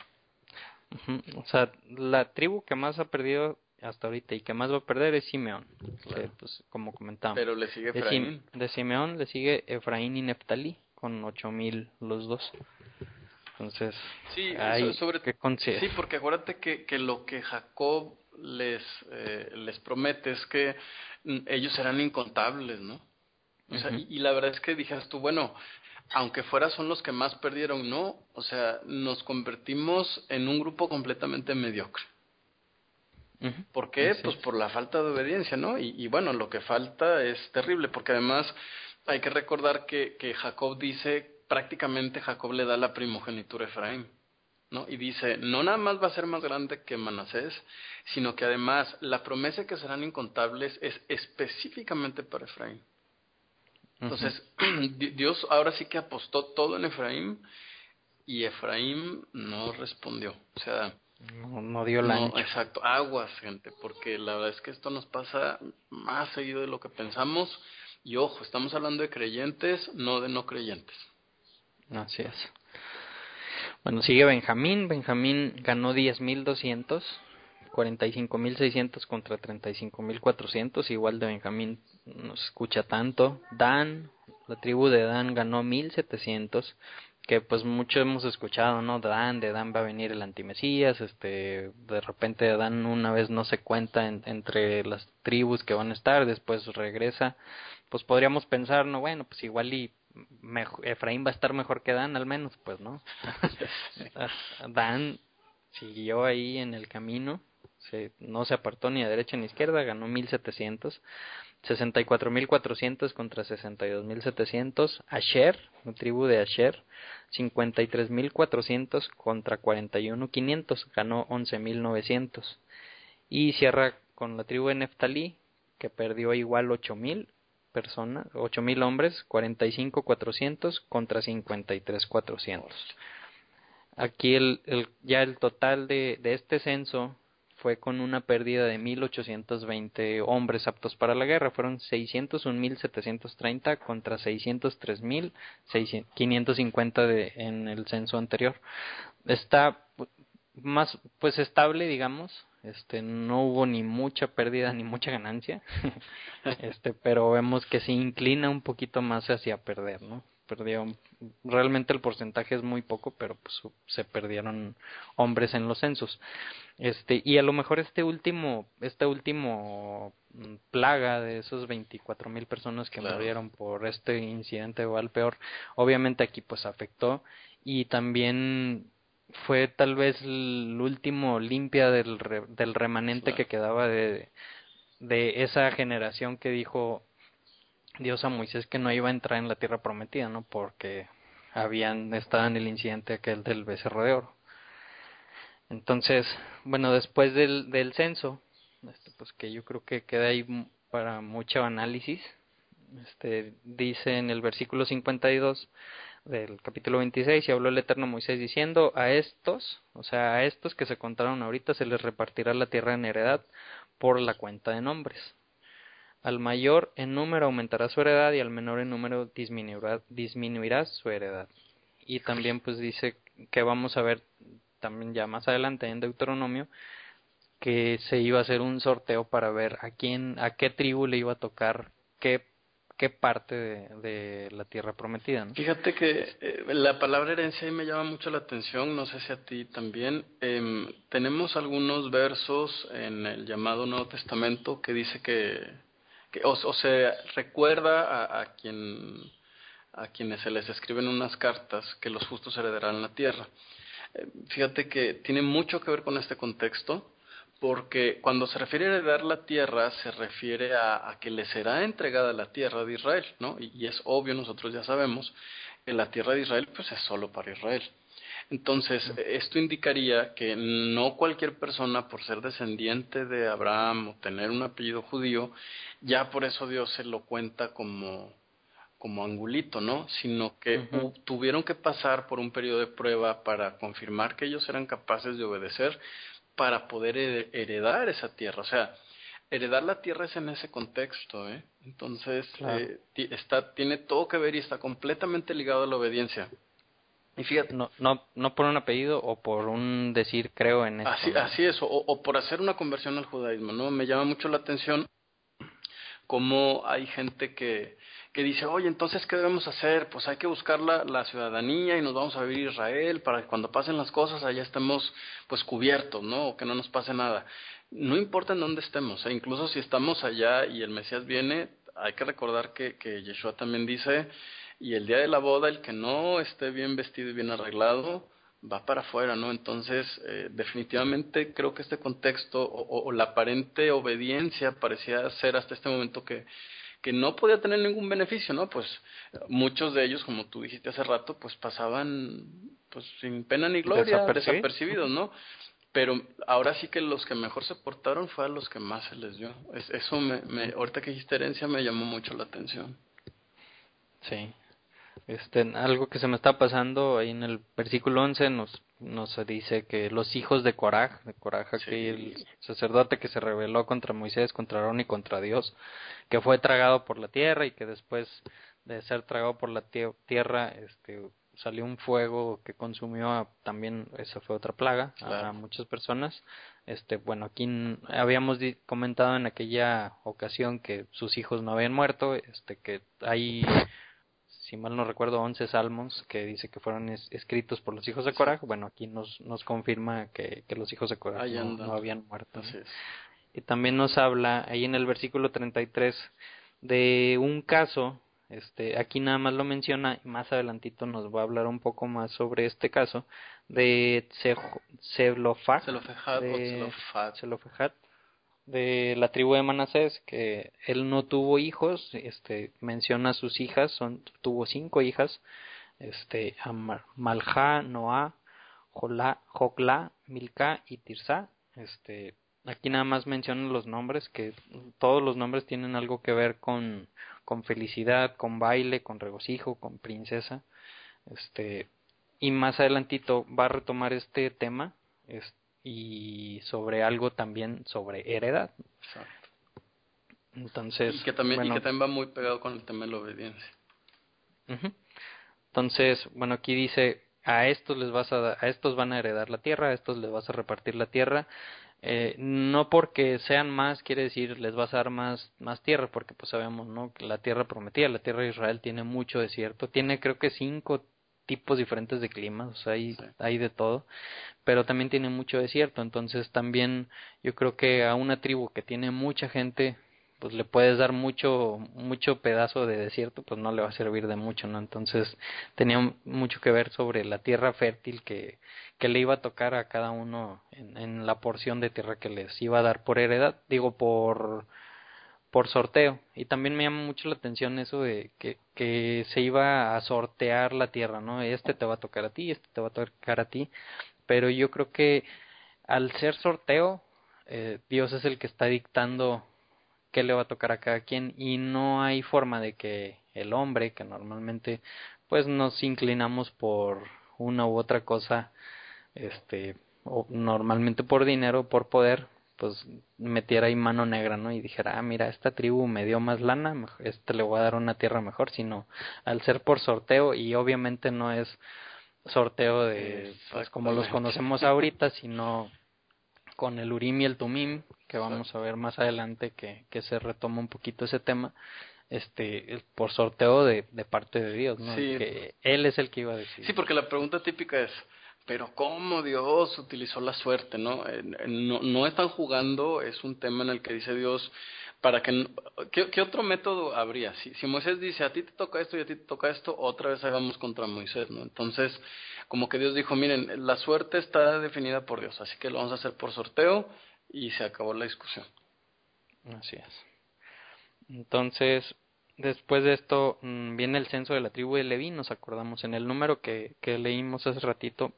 Ujú. O sea, la tribu que más ha perdido hasta ahorita y que más va a perder es Simeón, que Claro. pues como comentábamos. Pero le sigue De, Sim, Efraín. de Simeón le sigue Efraín y Neftalí con ocho mil los dos. Entonces, Sí, so- hay sobre, que considerar. sí, porque acuérdate que, que lo que Jacob les, eh, les promete es que mm, ellos serán incontables, ¿no? O sea, Ujú, y, y la verdad es que dijeras tú, bueno, aunque fuera son los que más perdieron, no, o sea, nos convertimos en un grupo completamente mediocre. ujú, ¿Por qué? así Pues es. por la falta de obediencia, ¿no? Y, y bueno, lo que falta es terrible, porque además hay que recordar que, que Jacob dice, prácticamente Jacob le da la primogenitura a Efraín, ¿no? Y dice, no nada más va a ser más grande que Manasés, sino que además la promesa que serán incontables es específicamente para Efraín. Ujú. Entonces, Dios ahora sí que apostó todo en Efraín y Efraín no respondió. O sea, No, no dio el no, ancho. exacto, aguas, gente, porque la verdad es que esto nos pasa más seguido de lo que pensamos Y ojo, estamos hablando de creyentes, no de no creyentes. Así es. Bueno, sigue Benjamín. Benjamín ganó diez mil doscientos, cuarenta y cinco mil seiscientos contra treinta y cinco mil cuatrocientos. Igual de Benjamín no se escucha tanto. Dan, la tribu de Dan ganó mil setecientos, que pues mucho hemos escuchado, ¿no? Dan, de Dan va a venir el antimesías, este, de repente Dan una vez no se cuenta en, entre las tribus que van a estar, después regresa. Pues podríamos pensar, no, bueno, pues igual y mejor, Efraín va a estar mejor que Dan al menos, pues no. Dan siguió ahí en el camino, se, no se apartó ni a derecha ni a izquierda, ganó mil setecientos, sesenta y cuatro mil cuatrocientos contra sesenta y dos mil setecientos. Asher, la tribu de Asher, cincuenta y tres mil cuatrocientos contra cuarenta y uno mil quinientos, ganó once mil novecientos. Y cierra con la tribu de Neftalí, que perdió igual ocho mil personas, ocho mil hombres, cuarenta y cinco mil cuatrocientos contra cincuenta y tres mil cuatrocientos. Aquí el, el, ya el total de, de este censo fue con una pérdida de mil ochocientos veinte hombres aptos para la guerra. Fueron seiscientos un mil setecientos treinta contra seiscientos tres mil quinientos cincuenta de, en el censo anterior. Está más pues estable, digamos. Este, no hubo ni mucha pérdida ni mucha ganancia. este, pero vemos que se inclina un poquito más hacia perder, ¿no? Perdió, realmente el porcentaje es muy poco, pero pues se perdieron hombres en los censos. Este, y a lo mejor este último, este último plaga de esos veinticuatro mil personas que Claro. murieron por este incidente o al peor, obviamente aquí pues afectó, y también fue tal vez el último limpia del, re, del remanente Claro. que quedaba de, de esa generación que dijo Dios a Moisés que no iba a entrar en la tierra prometida, ¿no? Porque habían estado en el incidente aquel del becerro de oro. Entonces, bueno, después del, del censo, este, pues que yo creo que queda ahí para mucho análisis, este, dice en el versículo cincuenta y dos del capítulo veintiséis, y habló el Eterno a Moisés diciendo, a estos, o sea, a estos que se contaron ahorita, se les repartirá la tierra en heredad por la cuenta de nombres. Al mayor en número aumentará su heredad y al menor en número disminuirá, disminuirá su heredad. Y también pues dice que vamos a ver también ya más adelante en Deuteronomio que se iba a hacer un sorteo para ver a quién, a qué tribu le iba a tocar qué, qué parte de, de la tierra prometida, ¿no? Fíjate que eh, la palabra herencia ahí me llama mucho la atención, no sé si a ti también. Eh, tenemos algunos versos en el llamado Nuevo Testamento que dice que, que o, o se recuerda a, a quien a quienes se les escriben unas cartas que los justos heredarán la tierra. Eh, fíjate que tiene mucho que ver con este contexto, porque cuando se refiere a heredar la tierra, se refiere a, a que le será entregada la tierra de Israel, ¿no? Y, y es obvio, nosotros ya sabemos que la tierra de Israel pues es solo para Israel. Entonces, esto indicaría que no cualquier persona, por ser descendiente de Abraham o tener un apellido judío, ya por eso Dios se lo cuenta como como angulito, ¿no? Sino que Uh-huh. tuvieron que pasar por un periodo de prueba para confirmar que ellos eran capaces de obedecer para poder heredar esa tierra. O sea, heredar la tierra es en ese contexto, ¿eh? Entonces, Claro. eh, está, tiene todo que ver y está completamente ligado a la obediencia. Y fíjate, No, no, no por un apellido o por un decir creo en esto, así, ¿no? así es, o, o por hacer una conversión al judaísmo, ¿no? Me llama mucho la atención cómo hay gente que, que dice, oye, entonces, ¿qué debemos hacer? Pues hay que buscar la, la ciudadanía y nos vamos a vivir a Israel para que cuando pasen las cosas allá estemos pues cubiertos, ¿no? O que no nos pase nada. No importa en dónde estemos, ¿eh? Incluso si estamos allá y el Mesías viene, hay que recordar que, que Yeshua también dice, y el día de la boda, el que no esté bien vestido y bien arreglado, va para afuera, ¿no? Entonces, eh, definitivamente creo que este contexto o, o la aparente obediencia parecía ser hasta este momento que, que no podía tener ningún beneficio, ¿no? Pues muchos de ellos, como tú dijiste hace rato, pues pasaban pues sin pena ni gloria, Desapercibido. desapercibidos, ¿no? Pero ahora sí que los que mejor se portaron fue a los que más se les dio. Es, eso me, me, ahorita que dijiste herencia me llamó mucho la atención. Sí. Este, algo que se me está pasando ahí en el versículo once nos, nos dice que los hijos de Coraj, de Coraj, aquel Sí, sacerdote que se rebeló contra Moisés, contra Aarón y contra Dios, que fue tragado por la tierra y que después de ser tragado por la tie- tierra, este, salió un fuego que consumió a- también, esa fue otra plaga, a, a claro. muchas personas. Este, bueno, aquí n- habíamos di- comentado en aquella ocasión que sus hijos no habían muerto, este, que hay, si mal no recuerdo, once salmos que dice que fueron es- escritos por los hijos de Coraj. Exacto. Bueno, aquí nos, nos confirma que, que los hijos de Coraj Ahí no, no andan. habían muerto, ¿no? Así es. Y también nos habla ahí en el versículo treinta y tres de un caso, este, aquí nada más lo menciona, y más adelantito nos va a hablar un poco más sobre este caso, de Zejo- Zelofaj, Zelofejad o de Zelofat. Zelofejad, de la tribu de Manasés, que él no tuvo hijos, este, menciona a sus hijas, son, tuvo cinco hijas, este, Amar- Malja, Noah, Jolá, Jogla, Milca y Tirsa. Este, aquí nada más mencionan los nombres, que todos los nombres tienen algo que ver con, con felicidad, con baile, con regocijo, con princesa. Este, y más adelantito va a retomar este tema es- y sobre algo también sobre heredad. Exacto. Entonces, Y que también, y que bueno, también va muy pegado con el tema de la obediencia. ujú. Entonces, bueno, aquí dice, a estos les vas a, da- a estos van a heredar la tierra, a estos les vas a repartir la tierra. Eh, no porque sean más quiere decir les vas a dar más, más tierra, porque pues sabemos, ¿no? Que la tierra prometida, la tierra de Israel tiene mucho desierto, tiene creo que cinco tipos diferentes de climas, o sea, hay, Sí. hay de todo, pero también tiene mucho desierto, entonces también yo creo que a una tribu que tiene mucha gente, pues le puedes dar mucho, mucho pedazo de desierto, pues no le va a servir de mucho, ¿no? Entonces tenía mucho que ver sobre la tierra fértil que, que le iba a tocar a cada uno en, en la porción de tierra que les iba a dar por heredad, digo por por sorteo. Y también me llama mucho la atención eso de que, que se iba a sortear la tierra, ¿no? Este te va a tocar a ti, este te va a tocar a ti, pero yo creo que al ser sorteo, eh, Dios es el que está dictando qué le va a tocar a cada quien y no hay forma de que el hombre, que normalmente pues nos inclinamos por una u otra cosa, este, o normalmente por dinero, por poder, pues metiera ahí mano negra, ¿no? Y dijera, ah, mira, esta tribu me dio más lana, mej- este le voy a dar una tierra mejor, sino al ser por sorteo y obviamente no es sorteo de, pues como los Exactamente. conocemos ahorita, sino con el Urim y el Tumim, que vamos a Exacto. ver más adelante que, que se retoma un poquito ese tema, este, es por sorteo de, de parte de Dios, ¿no? Sí, Que Él es el que iba a sí, decidir. porque la pregunta típica es, pero ¿cómo Dios utilizó la suerte, no? Eh, eh, No, no están jugando, es un tema en el que dice Dios, para que, n- ¿qué, qué otro método habría? Si, si Moisés dice, a ti te toca esto y a ti te toca esto, otra vez ahí vamos contra Moisés, ¿no? Entonces, como que Dios dijo, miren, la suerte está definida por Dios, así que lo vamos a hacer por sorteo y se acabó la discusión. Así es. Entonces, después de esto mm, viene el censo de la tribu de Leví, nos acordamos en el número que, que leímos hace ratito,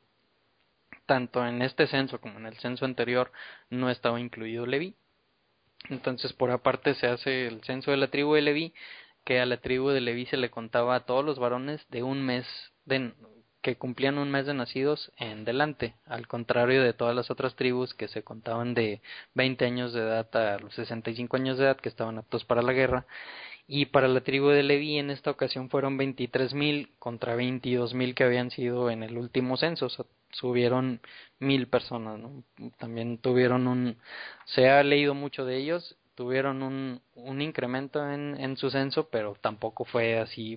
tanto en este censo como en el censo anterior no estaba incluido Leví. Entonces, por aparte se hace el censo de la tribu de Leví, que a la tribu de Leví se le contaba a todos los varones de un mes de, que cumplían un mes de nacidos en delante, al contrario de todas las otras tribus que se contaban de veinte años de edad a los sesenta y cinco años de edad que estaban aptos para la guerra. Y para la tribu de Leví en esta ocasión fueron veintitrés mil contra veintidós mil que habían sido en el último censo, o sea, subieron mil personas, ¿no? También tuvieron un, se ha leído mucho de ellos, tuvieron un, un incremento en, en su censo, pero tampoco fue así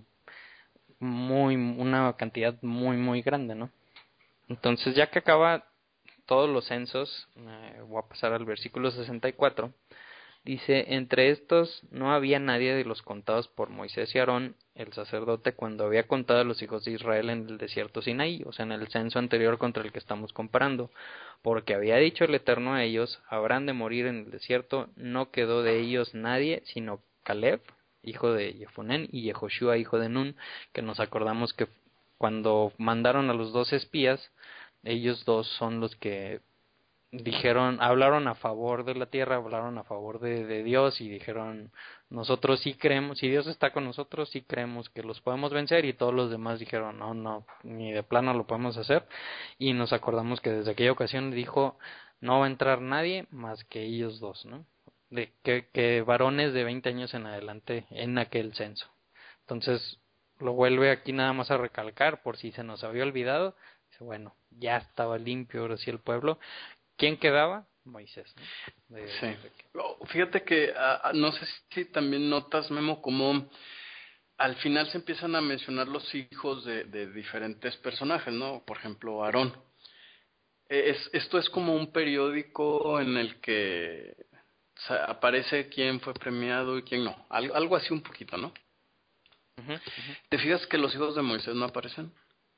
muy, una cantidad muy, muy grande, ¿no? Entonces, ya que acaba todos los censos, eh, voy a pasar al versículo sesenta y cuatro. Dice, entre estos no había nadie de los contados por Moisés y Aarón, el sacerdote, cuando había contado a los hijos de Israel en el desierto Sinaí, o sea, en el censo anterior contra el que estamos comparando, porque había dicho el Eterno a ellos, habrán de morir en el desierto, no quedó de ellos nadie, sino Caleb, hijo de Jefonén, y Yehoshua, hijo de Nun, que nos acordamos que cuando mandaron a los dos espías, ellos dos son los que dijeron, hablaron a favor de la tierra, hablaron a favor de, de Dios y dijeron, nosotros sí creemos, si Dios está con nosotros, sí creemos que los podemos vencer, y todos los demás dijeron, no, no, ni de plano lo podemos hacer, y nos acordamos que desde aquella ocasión dijo, no va a entrar nadie más que ellos dos, ¿no? De que, que varones de veinte años en adelante en aquel censo. Entonces, lo vuelve aquí nada más a recalcar por si se nos había olvidado. Dice, bueno, ya estaba limpio ahora sí el pueblo. ¿Quién quedaba? Moisés, ¿no? De, Sí. de que... Oh, fíjate que ah, ah, no sé si también notas, Memo, como al final se empiezan a mencionar los hijos de, de diferentes personajes, ¿no? Por ejemplo, Aarón. Eh, Es, esto es como un periódico en el que o sea, aparece quién fue premiado y quién no. Algo, algo así un poquito, ¿no? Ujú, ujú. ¿Te fijas que los hijos de Moisés no aparecen?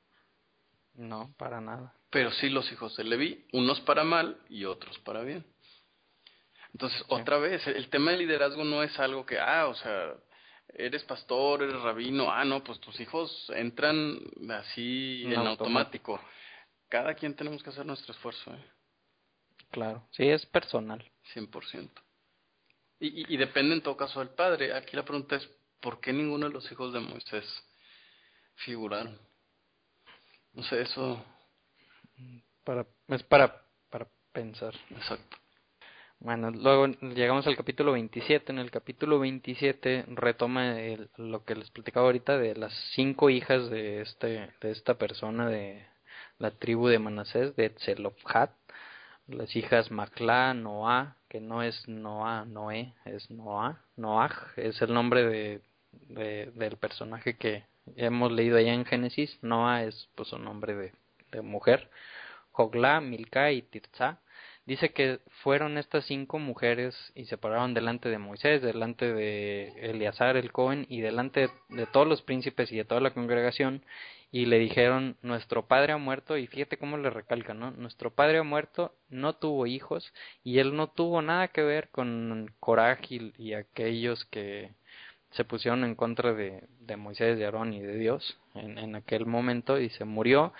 No, para nada. Pero sí los hijos de Leví, unos para mal y otros para bien. Entonces, Sí, otra vez, el tema del liderazgo no es algo que, ah, o sea, eres pastor, eres rabino, ah, no, pues tus hijos entran así en en automático. automático, Cada quien tenemos que hacer nuestro esfuerzo, ¿eh? claro. Sí, es personal. cien por ciento. Y, y, y depende en todo caso del padre. Aquí la pregunta es, ¿por qué ninguno de los hijos de Moisés figuraron? No sé, eso, Para, es para, para pensar. exacto. Bueno, luego llegamos al capítulo veintisiete. En el capítulo veintisiete retoma el- lo que les platicaba ahorita de las cinco hijas de este de esta persona de la tribu de Manasés, de Tzelofhat. Las hijas Maclá, Noá, que no es Noá, Noé, es Noá, Noaj, es el nombre de, de- del personaje que hemos leído allá en Génesis. Noá es pues un nombre de, de mujer. Joglá, Milcá y Tirzá. Dice que fueron estas cinco mujeres y se pararon delante de Moisés, delante de Eleazar el Cohen y delante de todos los príncipes y de toda la congregación, y le dijeron, nuestro padre ha muerto, y fíjate cómo le recalca, ¿no? Nuestro padre ha muerto, no tuvo hijos, y él no tuvo nada que ver con Coraj y, y aquellos que se pusieron en contra de, de Moisés, de Aarón y de Dios en, en aquel momento, y se murió.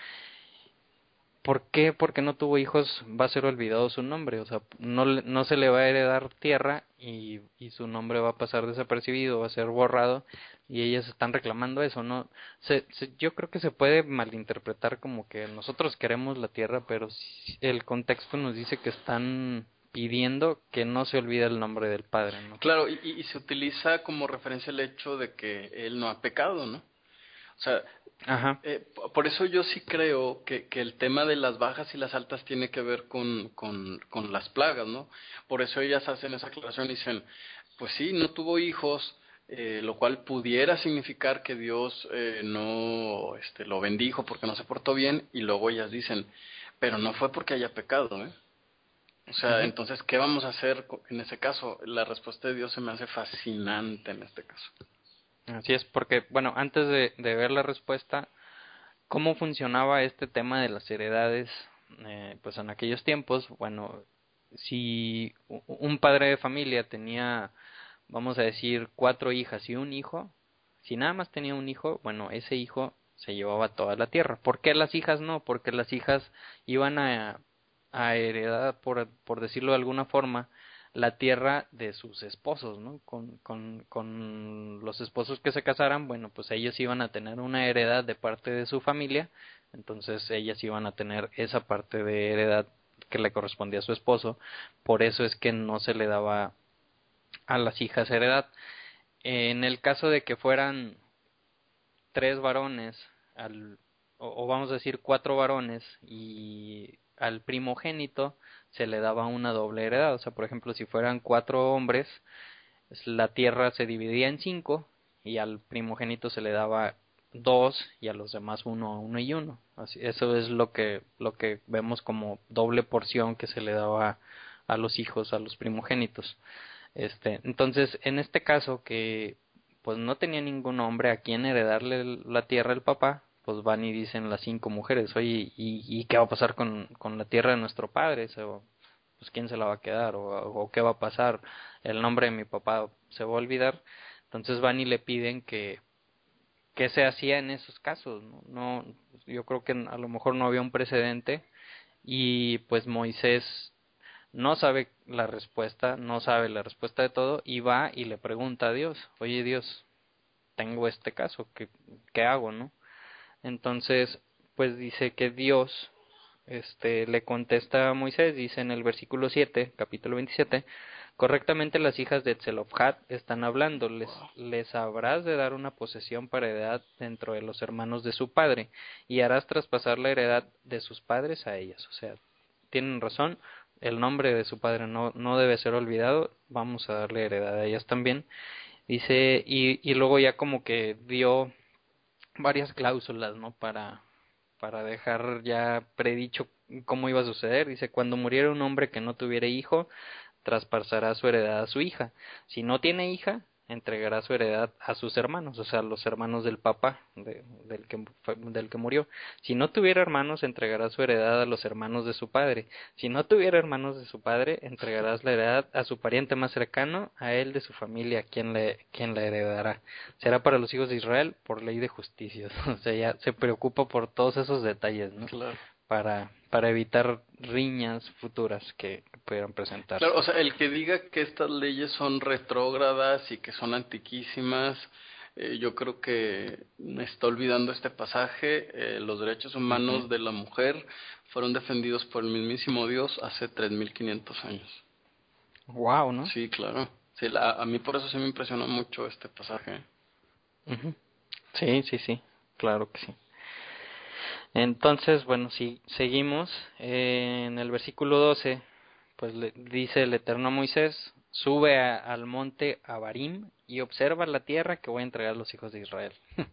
¿Por qué? Porque no tuvo hijos, va a ser olvidado su nombre, o sea, no, no se le va a heredar tierra y, y su nombre va a pasar desapercibido, va a ser borrado, y ellas están reclamando eso, ¿no? Se, se, yo creo que se puede malinterpretar como que nosotros queremos la tierra, pero si el contexto nos dice que están pidiendo que no se olvide el nombre del Padre, ¿no? Claro, y, y se utiliza como referencia el hecho de que él no ha pecado, ¿no? O sea, Ajá, eh, por eso yo sí creo que, que el tema de las bajas y las altas tiene que ver con, con, con las plagas, ¿no? Por eso ellas hacen esa aclaración y dicen, pues sí, no tuvo hijos, eh, lo cual pudiera significar que Dios eh, no este, lo bendijo porque no se portó bien, y luego ellas dicen, pero no fue porque haya pecado, ¿eh? O sea, ujú. entonces, ¿qué vamos a hacer co- en ese caso? La respuesta de Dios se me hace fascinante en este caso. Así es, porque, bueno, antes de, de ver la respuesta, ¿cómo funcionaba este tema de las heredades? Eh, pues en aquellos tiempos, bueno, si u- un padre de familia tenía, vamos a decir, cuatro hijas y un hijo, si nada más tenía un hijo, bueno, ese hijo se llevaba toda la tierra. ¿Por qué las hijas no? Porque las hijas iban a, a heredar, por, por decirlo de alguna forma, la tierra de sus esposos, ¿no? Con, con, con los esposos que se casaran, bueno, pues ellos iban a tener una heredad de parte de su familia, entonces ellas iban a tener esa parte de heredad que le correspondía a su esposo, por eso es que no se le daba a las hijas heredad. En el caso de que fueran tres varones, al, o, o vamos a decir cuatro varones, y al primogénito se le daba una doble heredad. O sea, por ejemplo, si fueran cuatro hombres, la tierra se dividía en cinco y al primogénito se le daba dos y a los demás uno, uno y uno. Así, eso es lo que, lo que vemos como doble porción que se le daba a los hijos, a los primogénitos. Este, entonces, en este caso que pues no tenía ningún hombre a quien heredarle la tierra el papá, pues van y dicen las cinco mujeres, oye, ¿y, y qué va a pasar con, con la tierra de nuestro padre? O, pues quién se la va a quedar, o, o qué va a pasar, el nombre de mi papá se va a olvidar. Entonces van y le piden que qué se hacía en esos casos, no, no yo creo que a lo mejor no había un precedente, y pues Moisés no sabe la respuesta, no sabe la respuesta de todo y va y le pregunta a Dios, oye Dios, tengo este caso, ¿qué, qué hago, no? Entonces, pues dice que Dios este le contesta a Moisés, dice en el versículo siete, capítulo veintisiete, correctamente las hijas de Tzelofhad están hablando, les, les habrás de dar una posesión para heredad dentro de los hermanos de su padre, y harás traspasar la heredad de sus padres a ellas. O sea, tienen razón, el nombre de su padre no, no debe ser olvidado, vamos a darle heredad a ellas también. Dice, y, y luego ya como que dio varias cláusulas, ¿no? Para, para dejar ya predicho cómo iba a suceder. Dice, cuando muriera un hombre que no tuviera hijo, traspasará su heredad a su hija. Si no tiene hija, entregará su heredad a sus hermanos, o sea, los hermanos del papá de, del, que, del que murió. Si no tuviera hermanos, entregará su heredad a los hermanos de su padre. Si no tuviera hermanos de su padre, entregarás la heredad a su pariente más cercano, a él de su familia, quien le, quien la heredará. Será para los hijos de Israel por ley de justicia. O sea, ya se preocupa por todos esos detalles, ¿no? Claro. Para, para evitar riñas futuras que, que pudieran presentarse. Claro, o sea, el que diga que estas leyes son retrógradas y que son antiquísimas, eh, yo creo que está olvidando este pasaje. Eh, los derechos humanos Uh-huh. de la mujer fueron defendidos por el mismísimo Dios hace tres mil quinientos años. Wow, ¿no? Sí, claro. Sí, la, a mí por eso sí me impresiona mucho este pasaje. Uh-huh. Sí, sí, sí, claro que sí. Entonces, bueno, si seguimos eh, en el versículo doce, pues le dice el Eterno a Moisés, sube a, al monte Abarim y observa la tierra que voy a entregar a los hijos de Israel.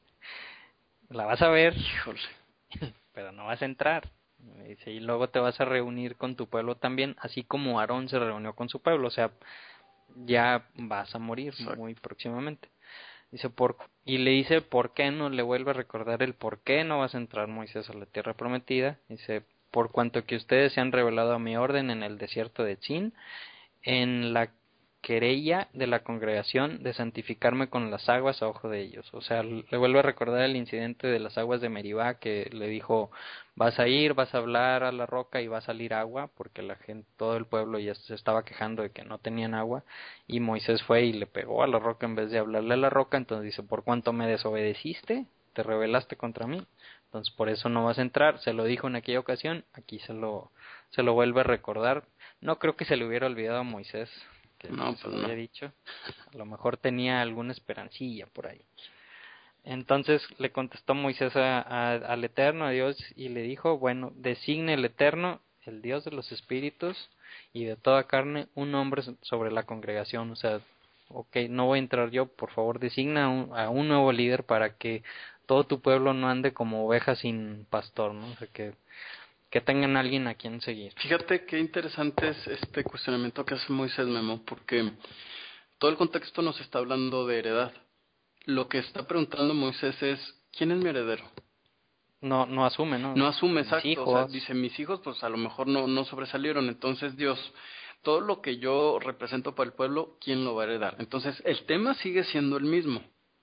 La vas a ver, Híjole. pero no vas a entrar. Dice, y luego te vas a reunir con tu pueblo también, así como Aarón se reunió con su pueblo, o sea, ya vas a morir Exacto. muy próximamente. Dice, por, y le dice, ¿por qué no? Le vuelve a recordar el por qué no vas a entrar, Moisés, a la tierra prometida. Dice, por cuanto que ustedes se han revelado a mi orden en el desierto de Zin, en la querella de la congregación de santificarme con las aguas a ojo de ellos. O sea, le vuelve a recordar el incidente de las aguas de Meribá, que le dijo, vas a ir, vas a hablar a la roca y va a salir agua, porque la gente, todo el pueblo ya se estaba quejando de que no tenían agua, y Moisés fue y le pegó a la roca en vez de hablarle a la roca. Entonces dice, por cuanto me desobedeciste, te rebelaste contra mí, entonces por eso no vas a entrar. Se lo dijo en aquella ocasión, aquí se lo, se lo vuelve a recordar. No creo que se le hubiera olvidado a Moisés que, No, que se pues lo no. había dicho. A lo mejor tenía alguna esperancilla por ahí. Entonces le contestó Moisés a, a, al Eterno, a Dios, y le dijo, bueno, designe el Eterno, el Dios de los espíritus y de toda carne, un hombre sobre la congregación. O sea, ok, no voy a entrar yo, por favor designa a un, a un nuevo líder para que todo tu pueblo no ande como ovejas sin pastor, ¿no? O sea, que, que tengan alguien a quien seguir. Fíjate qué interesante es este cuestionamiento que hace Moisés, Memo, porque todo el contexto nos está hablando de heredad. Lo que está preguntando Moisés es, ¿quién es mi heredero? No, no asume, ¿no? No asume, Mis exacto, o sea, hijos. dice, mis hijos pues a lo mejor no, no sobresalieron, entonces Dios, todo lo que yo represento para el pueblo, ¿quién lo va a heredar? Entonces, el tema sigue siendo el mismo.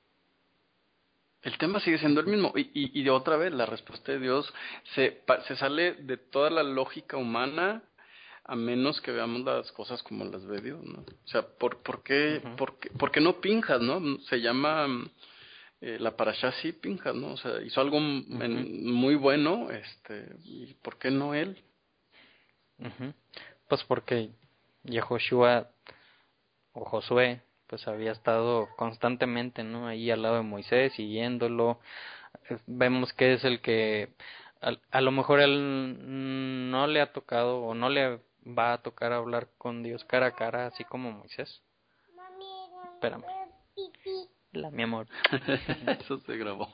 El tema sigue siendo el mismo. Y, y, y de otra vez, la respuesta de Dios se, se sale de toda la lógica humana, a menos que veamos las cosas como las ve Dios, ¿no? O sea, ¿por, por, qué, Uh-huh. por, qué, por qué no Pinjas, no? Se llama eh, la parashá sí Pinjas, ¿no? O sea, hizo algo Uh-huh. en, muy bueno, este, ¿y por qué no él? Uh-huh. Pues porque Yehoshua o Josué pues había estado constantemente, ¿no? Ahí al lado de Moisés, siguiéndolo. Eh, Vemos que es el que a, a lo mejor él no le ha tocado o no le va a tocar hablar con Dios cara a cara, así como Moisés. Espérame. La, mi amor. Eso se grabó.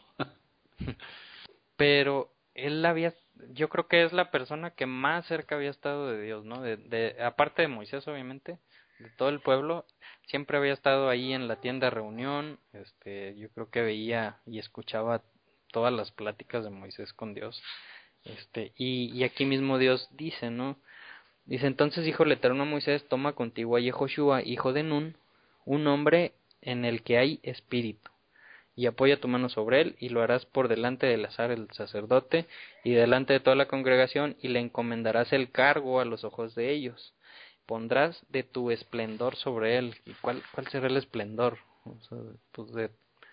Pero él había, yo creo que es la persona que más cerca había estado de Dios, ¿no? De, de, aparte de Moisés, obviamente, de todo el pueblo, siempre había estado ahí en la tienda de reunión. Este, yo creo que veía y escuchaba todas las pláticas de Moisés con Dios. Este, y, y aquí mismo Dios dice, ¿no? Dice, entonces dijo el Eterno a Moisés, toma contigo a Yehoshua, hijo de Nun, un hombre en el que hay espíritu, y apoya tu mano sobre él, y lo harás por delante de Eleazar el sacerdote, y delante de toda la congregación, y le encomendarás el cargo a los ojos de ellos. pondrás de tu esplendor sobre él. ¿Y cuál, cuál será el esplendor? O sea, pues de...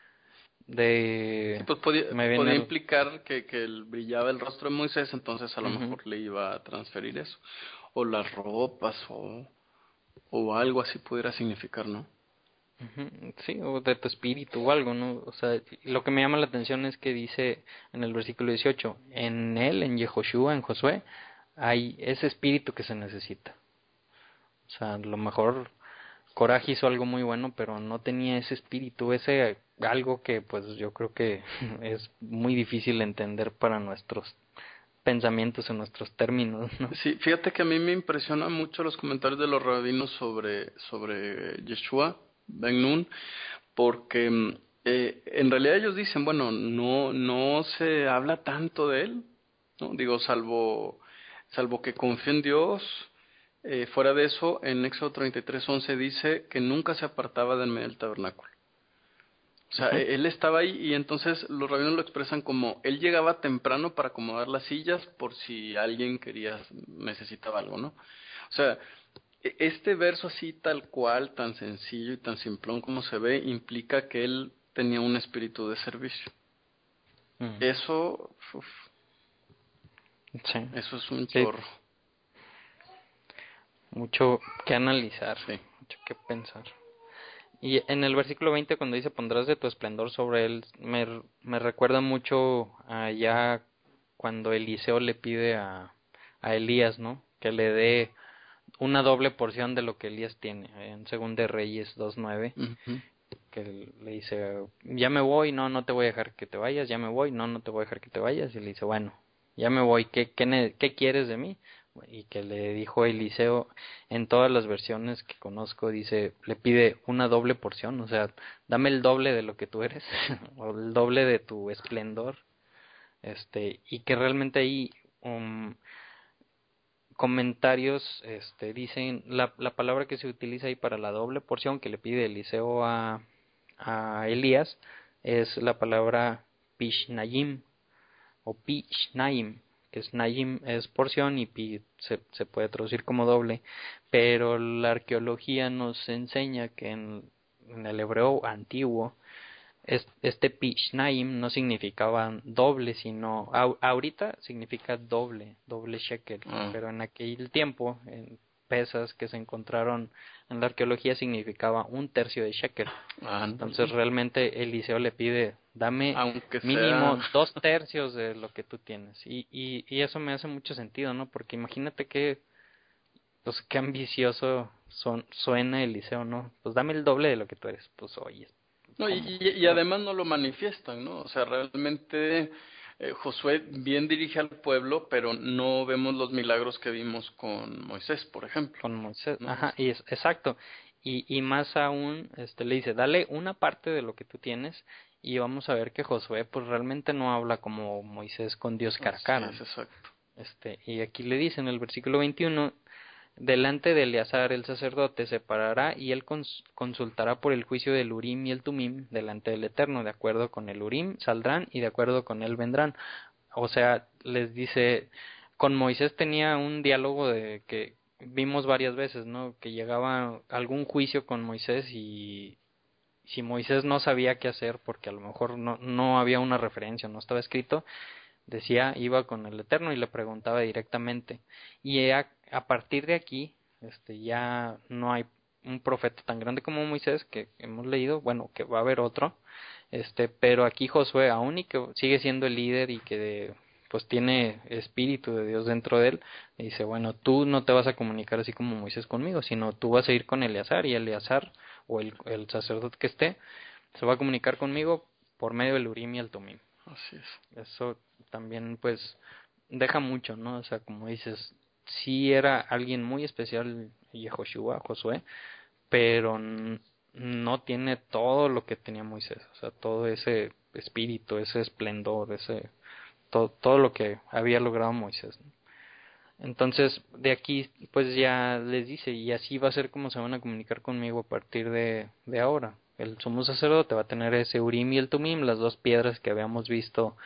de Sí, pues podía, me viene podía el... implicar que, que el, brillaba el rostro de Moisés, entonces a lo Ujú, mejor le iba a transferir eso. O las ropas, o, o algo así pudiera significar, ¿no? ujú, sí, o de tu espíritu o algo, ¿no? O sea, lo que me llama la atención es que dice en el versículo dieciocho, en él, en Yehoshua, en Josué, hay ese espíritu que se necesita. O sea, a lo mejor Coraje hizo algo muy bueno, pero no tenía ese espíritu, ese algo que pues yo creo que es muy difícil entender para nuestros pensamientos en nuestros términos, ¿no? Sí, fíjate que a mí me impresionan mucho los comentarios de los rabinos sobre, sobre Yeshua Ben Nun, porque mm, eh, en realidad ellos dicen, bueno, no, no se habla tanto de él, ¿no? Digo, salvo, salvo que confío en Dios. Eh, fuera de eso, en Éxodo treinta y tres once dice que nunca se apartaba del medio del tabernáculo. O sea, Ujú. e- él estaba ahí y entonces los rabinos lo expresan como él llegaba temprano para acomodar las sillas por si alguien quería, necesitaba algo, ¿no? O sea, e- este verso así tal cual, tan sencillo y tan simplón como se ve, implica que él tenía un espíritu de servicio. Mm, Eso, uf, sí, eso es un sí, chorro, mucho que analizar, sí. mucho que pensar. Y en el versículo veinte cuando dice pondrás de tu esplendor sobre él, me, me recuerda mucho allá cuando Eliseo le pide a, a Elías, ¿no? Que le dé una doble porción de lo que Elías tiene, en Segunda de Reyes dos nueve, Ujú. que le dice, ya me voy, no, no te voy a dejar que te vayas, ya me voy, no, no te voy a dejar que te vayas, y le dice, bueno, ya me voy, ¿qué, qué, ne- qué quieres de mí? Y que le dijo Eliseo, en todas las versiones que conozco, dice, le pide una doble porción, o sea, dame el doble de lo que tú eres, o el doble de tu esplendor, este, y que realmente ahí, um, comentarios este dicen la, la palabra que se utiliza ahí para la doble porción que le pide Eliseo a, a Elías es la palabra pishnayim o pishnayim, que es nayim es porción y pi se, se puede traducir como doble, pero la arqueología nos enseña que en, en el hebreo antiguo es- este Pishnaim no significaba doble, sino au- ahorita significa doble, doble shekel, Ah, pero en aquel tiempo, en pesas que se encontraron en la arqueología significaba un tercio de shekel. Entonces ándale. realmente Eliseo le pide, dame Aunque sea, mínimo dos tercios de lo que tú tienes. Y, y, y eso me hace mucho sentido, ¿no? Porque imagínate que, pues qué ambicioso son, suena Eliseo, ¿no? Pues dame el doble de lo que tú eres. Pues oye, no, y, ¿cómo? y, y además no lo manifiestan, ¿no? O sea, realmente eh, Josué bien dirige al pueblo, pero no vemos los milagros que vimos con Moisés, por ejemplo, Con Moisés, ¿no? O ajá, sea, y es exacto. Y, y más aún, este le dice, dale una parte de lo que tú tienes y vamos a ver que Josué pues realmente no habla como Moisés con Dios cara a así cara, es, ¿no? exacto. Este, y aquí le dice en el versículo veintiuno, delante de Eleazar el sacerdote se parará y él cons- consultará por el juicio del Urim y el Tumim delante del Eterno, de acuerdo con el Urim saldrán y de acuerdo con él vendrán. O sea, les dice, con Moisés tenía un diálogo de que vimos varias veces, ¿no? Que llegaba algún juicio con Moisés y si Moisés no sabía qué hacer porque a lo mejor no, no había una referencia, no estaba escrito, decía, iba con el Eterno y le preguntaba directamente. Y a, a partir de aquí, este, ya no hay un profeta tan grande como Moisés que hemos leído, bueno, que va a haber otro, este, pero aquí Josué, aún y que sigue siendo el líder y que pues tiene espíritu de Dios dentro de él, dice, bueno, tú no te vas a comunicar así como Moisés conmigo, sino tú vas a ir con Eleazar y Eleazar o el, el sacerdote que esté se va a comunicar conmigo por medio del Urim y el Tumim. Así es. Eso también pues deja mucho, ¿no? O sea, como dices, sí era alguien muy especial Yehoshua, Josué, pero n- no tiene todo lo que tenía Moisés, o sea, todo ese espíritu, ese esplendor, ese todo, todo lo que había logrado Moisés, ¿no? Entonces, de aquí pues ya les dice, y así va a ser como se van a comunicar conmigo a partir de, de ahora. El sumo sacerdote va a tener ese Urim y el Tumim, las dos piedras que habíamos visto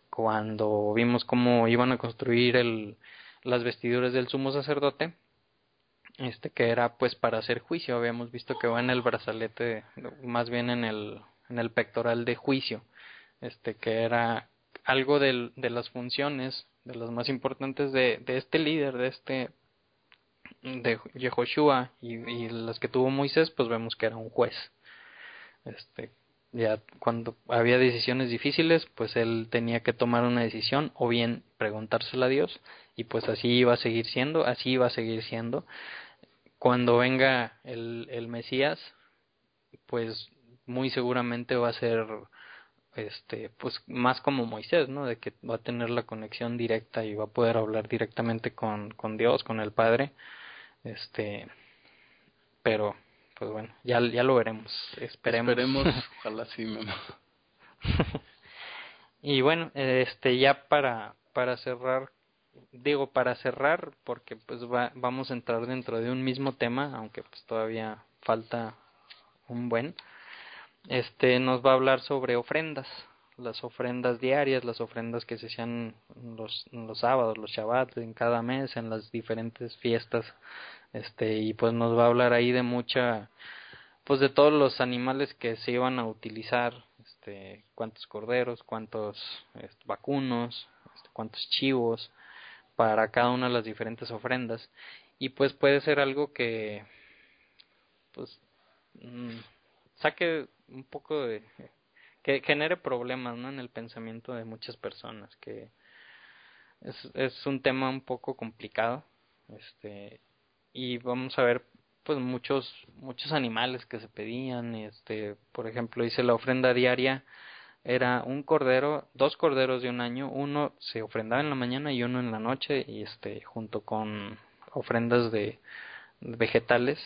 cuando vimos cómo iban a construir el, las vestiduras del sumo sacerdote, este que era pues para hacer juicio. Habíamos visto que va en el brazalete, más bien en el, en el pectoral de juicio, este que era algo del, de las funciones, de las más importantes de, de este líder, de este, de Yehoshua, y, y las que tuvo Moisés, pues vemos que era un juez. Este, ya cuando había decisiones difíciles, pues él tenía que tomar una decisión o bien preguntársela a Dios, y pues así iba a seguir siendo, así iba a seguir siendo. Cuando venga el, el Mesías, pues muy seguramente va a ser este pues más como Moisés, ¿no? De que va a tener la conexión directa y va a poder hablar directamente con, con Dios, con el Padre. Este, pero pues bueno, ya, ya lo veremos, esperemos. Esperemos, ojalá sí, Memo. Y bueno, este ya para para cerrar, digo para cerrar porque pues va, vamos a entrar dentro de un mismo tema, aunque pues todavía falta un buen. Este nos va a hablar sobre ofrendas, las ofrendas diarias, las ofrendas que se hacían los los sábados, los Shabbat, en cada mes, en las diferentes fiestas. Este y pues nos va a hablar ahí de mucha, pues de todos los animales que se iban a utilizar, este, cuántos corderos, cuántos este, vacunos, este, cuántos chivos para cada una de las diferentes ofrendas. Y pues puede ser algo que pues mmm, saque un poco de, que genere problemas, ¿no? En el pensamiento de muchas personas, que es, es un tema un poco complicado, este, y vamos a ver pues muchos muchos animales que se pedían, este, por ejemplo, dice la ofrenda diaria era un cordero, dos corderos de un año, uno se ofrendaba en la mañana y uno en la noche, y este, junto con ofrendas de vegetales.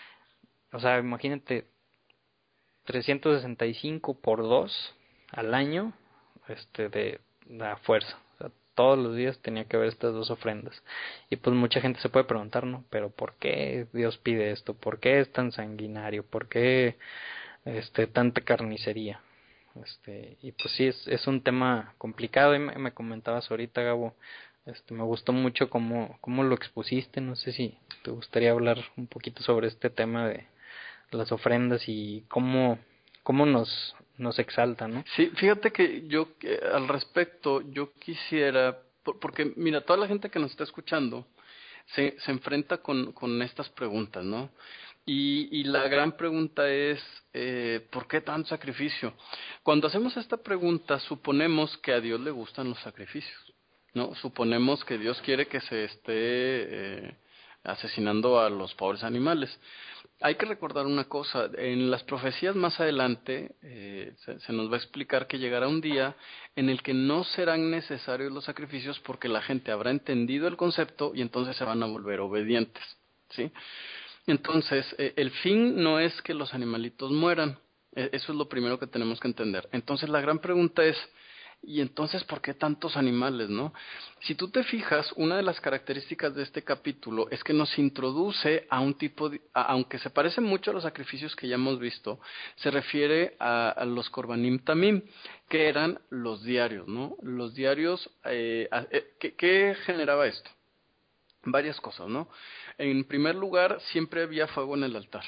O sea, imagínate, trescientos sesenta y cinco por dos al año, este, de la fuerza. O sea, todos los días tenía que haber estas dos ofrendas. Y pues mucha gente se puede preguntar, ¿no? Pero ¿por qué Dios pide esto? ¿Por qué es tan sanguinario? ¿Por qué este tanta carnicería? Este, y pues sí, es, es un tema complicado. Y me, me comentabas ahorita, Gabo, este, me gustó mucho cómo, cómo lo expusiste. No sé si te gustaría hablar un poquito sobre este tema de las ofrendas y cómo, cómo nos, nos exalta, ¿no? Sí, fíjate que yo eh, al respecto, yo quisiera, por- porque mira, toda la gente que nos está escuchando se, se enfrenta con, con estas preguntas, ¿no? Y, y la gran pregunta es, eh, ¿por qué tanto sacrificio? Cuando hacemos esta pregunta, suponemos que a Dios le gustan los sacrificios, ¿no? Suponemos que Dios quiere que se esté eh, asesinando a los pobres animales. Hay que recordar una cosa, en las profecías más adelante eh, se, se nos va a explicar que llegará un día en el que no serán necesarios los sacrificios porque la gente habrá entendido el concepto y entonces se van a volver obedientes, ¿sí? Entonces, eh, el fin no es que los animalitos mueran, eh, eso es lo primero que tenemos que entender. Entonces, la gran pregunta es, ¿y entonces por qué tantos animales, no? Si tú te fijas, una de las características de este capítulo es que nos introduce a un tipo, de, a, aunque se parece mucho a los sacrificios que ya hemos visto, se refiere a, a los korbanim tamim, que eran los diarios, ¿no? Los diarios, eh, eh, ¿qué, ¿qué generaba esto? Varias cosas, ¿no? En primer lugar, siempre había fuego en el altar.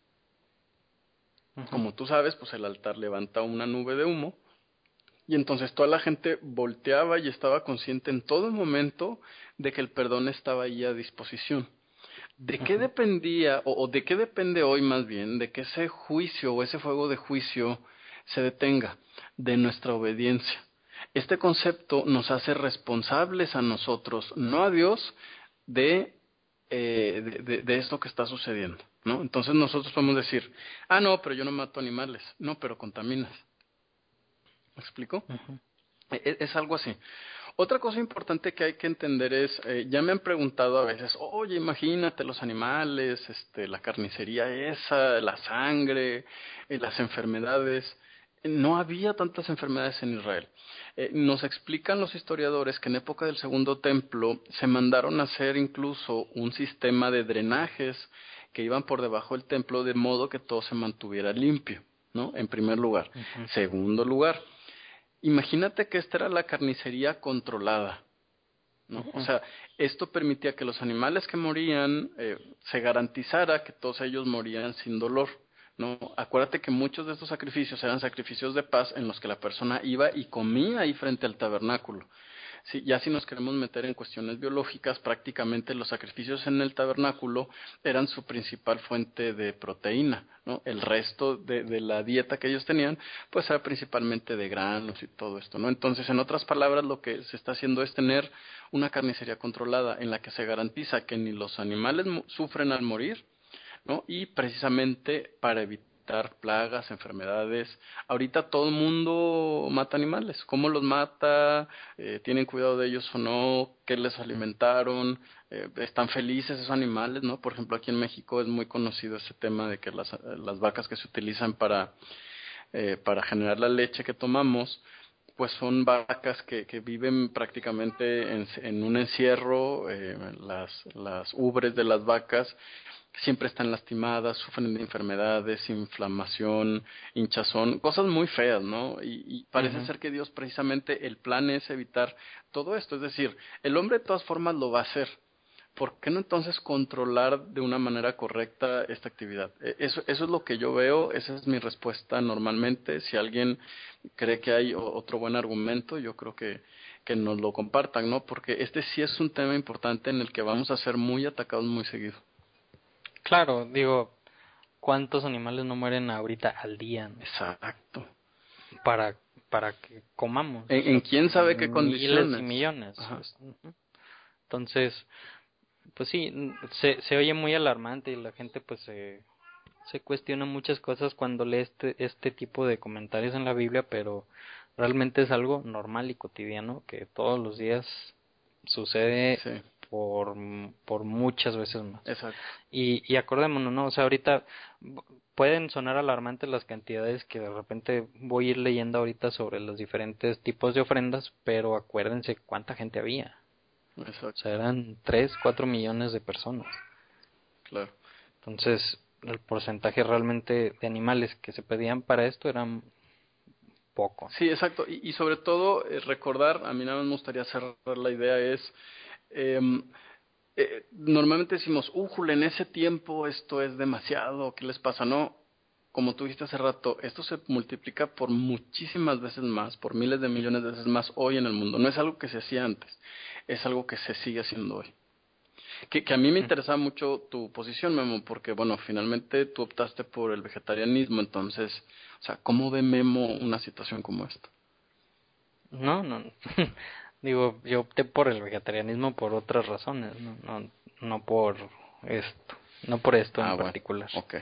Uh-huh. Como tú sabes, pues el altar levanta una nube de humo y entonces toda la gente volteaba y estaba consciente en todo momento de que el perdón estaba ahí a disposición. ¿De qué Uh-huh. dependía, o, o de qué depende hoy más bien, de que ese juicio o ese fuego de juicio se detenga? De nuestra obediencia. Este concepto nos hace responsables a nosotros, no a Dios, de, eh, de, de, de esto que está sucediendo, ¿no? Entonces nosotros podemos decir, ah, no, pero yo no mato animales. No, pero contaminas. ¿Me explico? Uh-huh. Es, es algo así. Otra cosa importante que hay que entender es, eh, ya me han preguntado a veces, oye, imagínate los animales, este, la carnicería esa, la sangre, eh, las enfermedades. No había tantas enfermedades en Israel. Eh, nos explican los historiadores que en época del Segundo Templo se mandaron a hacer incluso un sistema de drenajes que iban por debajo del templo de modo que todo se mantuviera limpio, ¿no? En primer lugar. Uh-huh. Segundo lugar, imagínate que esta era la carnicería controlada. ¿no? Ujú. O sea, esto permitía que los animales que morían, eh, se garantizara que todos ellos morían sin dolor, ¿no? Acuérdate que muchos de estos sacrificios eran sacrificios de paz en los que la persona iba y comía ahí frente al tabernáculo. Sí, ya si nos queremos meter en cuestiones biológicas, prácticamente los sacrificios en el tabernáculo eran su principal fuente de proteína, ¿no? El resto de, de la dieta que ellos tenían, pues era principalmente de granos y todo esto, ¿no? Entonces, en otras palabras, lo que se está haciendo es tener una carnicería controlada en la que se garantiza que ni los animales sufren al morir, ¿no? Y precisamente para evitar plagas, enfermedades. Ahorita todo el mundo mata animales. ¿Cómo los mata? Eh, ¿Tienen cuidado de ellos o no? ¿Qué les alimentaron? Eh, ¿Están felices esos animales, no? Por ejemplo, aquí en México es muy conocido ese tema de que las, las vacas que se utilizan para, eh, para generar la leche que tomamos, pues son vacas que, que viven prácticamente en, en un encierro. Eh, las, las ubres de las vacas siempre están lastimadas, sufren de enfermedades, inflamación, hinchazón, cosas muy feas, ¿no? Y, y parece Ujú. ser que Dios precisamente el plan es evitar todo esto, es decir, el hombre de todas formas lo va a hacer. ¿Por qué no entonces controlar de una manera correcta esta actividad? E- Eso, eso es lo que yo veo, esa es mi respuesta normalmente. Si alguien cree que hay o- otro buen argumento, yo creo que, que nos lo compartan, ¿no? Porque este sí es un tema importante en el que vamos a ser muy atacados muy seguido. Claro, digo, ¿cuántos animales no mueren ahorita al día, ¿no? Exacto. para para que comamos? O ¿En, en sea, quién sabe qué miles y condiciones? millones. Ajá. Es- ujú. Entonces, pues sí, se, se oye muy alarmante y la gente pues se, se cuestiona muchas cosas cuando lee este, este tipo de comentarios en la Biblia, pero realmente es algo normal y cotidiano que todos los días sucede Sí, por, por muchas veces más. exacto. Y, y acordémonos, ¿no? O sea, ahorita b- pueden sonar alarmantes las cantidades que de repente voy a ir leyendo ahorita sobre los diferentes tipos de ofrendas, pero acuérdense cuánta gente había. O sea, Exacto. eran tres cuatro millones de personas. Claro. Entonces, el porcentaje realmente de animales que se pedían para esto eran poco. Sí, exacto. Y, y sobre todo, eh, recordar, a mí nada más me gustaría cerrar la idea, es, em, eh, normalmente decimos, újule, en ese tiempo esto es demasiado, ¿qué les pasa? No, como tú dijiste hace rato, esto se multiplica por muchísimas veces más, por miles de millones de veces más hoy en el mundo. No es algo que se hacía antes, es algo que se sigue haciendo hoy. Que, que a mí me interesa mucho tu posición, Memo, porque, bueno, finalmente tú optaste por el vegetarianismo, entonces, o sea, ¿cómo ve Memo una situación como esta? No, no. Digo, yo opté por el vegetarianismo por otras razones, no, no, no por esto, no por esto en Ah, bueno, particular. ok,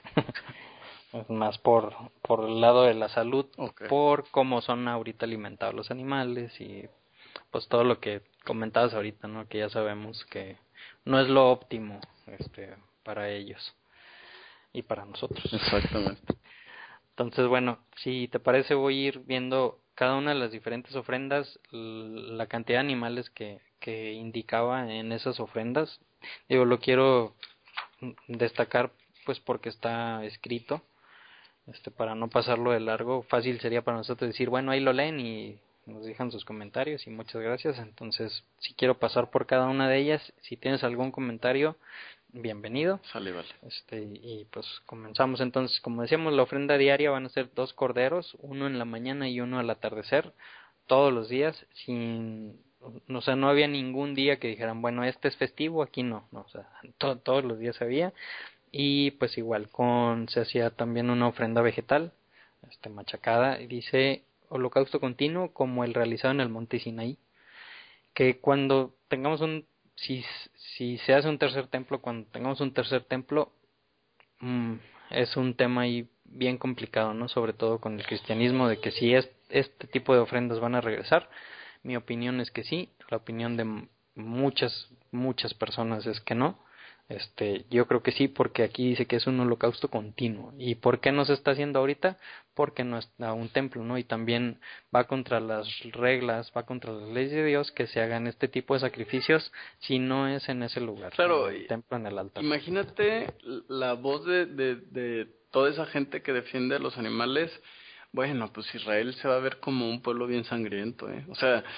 Es más por, por el lado de la salud, ok, por cómo son ahorita alimentados los animales y pues todo lo que comentabas ahorita, ¿no? Que ya sabemos que no es lo óptimo, este, para ellos y para nosotros. exactamente. Entonces, bueno, si te parece voy a ir viendo cada una de las diferentes ofrendas, l- la cantidad de animales que, que indicaba en esas ofrendas. Digo, lo quiero mm, destacar pues porque está escrito, este, para no pasarlo de largo. Fácil sería para nosotros decir, bueno, ahí lo leen y nos dejan sus comentarios y muchas gracias. Entonces, si quiero pasar por cada una de ellas, si tienes algún comentario, bienvenido. Sale, vale. Este, y pues comenzamos entonces, como decíamos, la ofrenda diaria van a ser dos corderos, uno en la mañana y uno al atardecer, todos los días, sin, o sea, no había ningún día que dijeran, bueno, este es festivo, aquí no, no, o sea, to- todos los días había, y pues igual con, se hacía también una ofrenda vegetal, este, machacada, y dice holocausto continuo como el realizado en el monte Sinaí, que cuando tengamos un, si, si se hace un tercer templo, cuando tengamos un tercer templo, Mm, es un tema ahí bien complicado, ¿no? Sobre todo con el cristianismo, de que si es, este tipo de ofrendas van a regresar. Mi opinión es que sí, la opinión de m- muchas, muchas personas es que no. Este, yo creo que sí, porque aquí dice que es un holocausto continuo. ¿Y por qué no se está haciendo ahorita? Porque no está un templo, ¿no? Y también va contra las reglas, va contra las leyes de Dios que se hagan este tipo de sacrificios si no es en ese lugar, en Claro, el templo, en el altar. imagínate la voz de, de, de toda esa gente que defiende a los animales. Bueno, pues Israel se va a ver como un pueblo bien sangriento, ¿eh? O sea,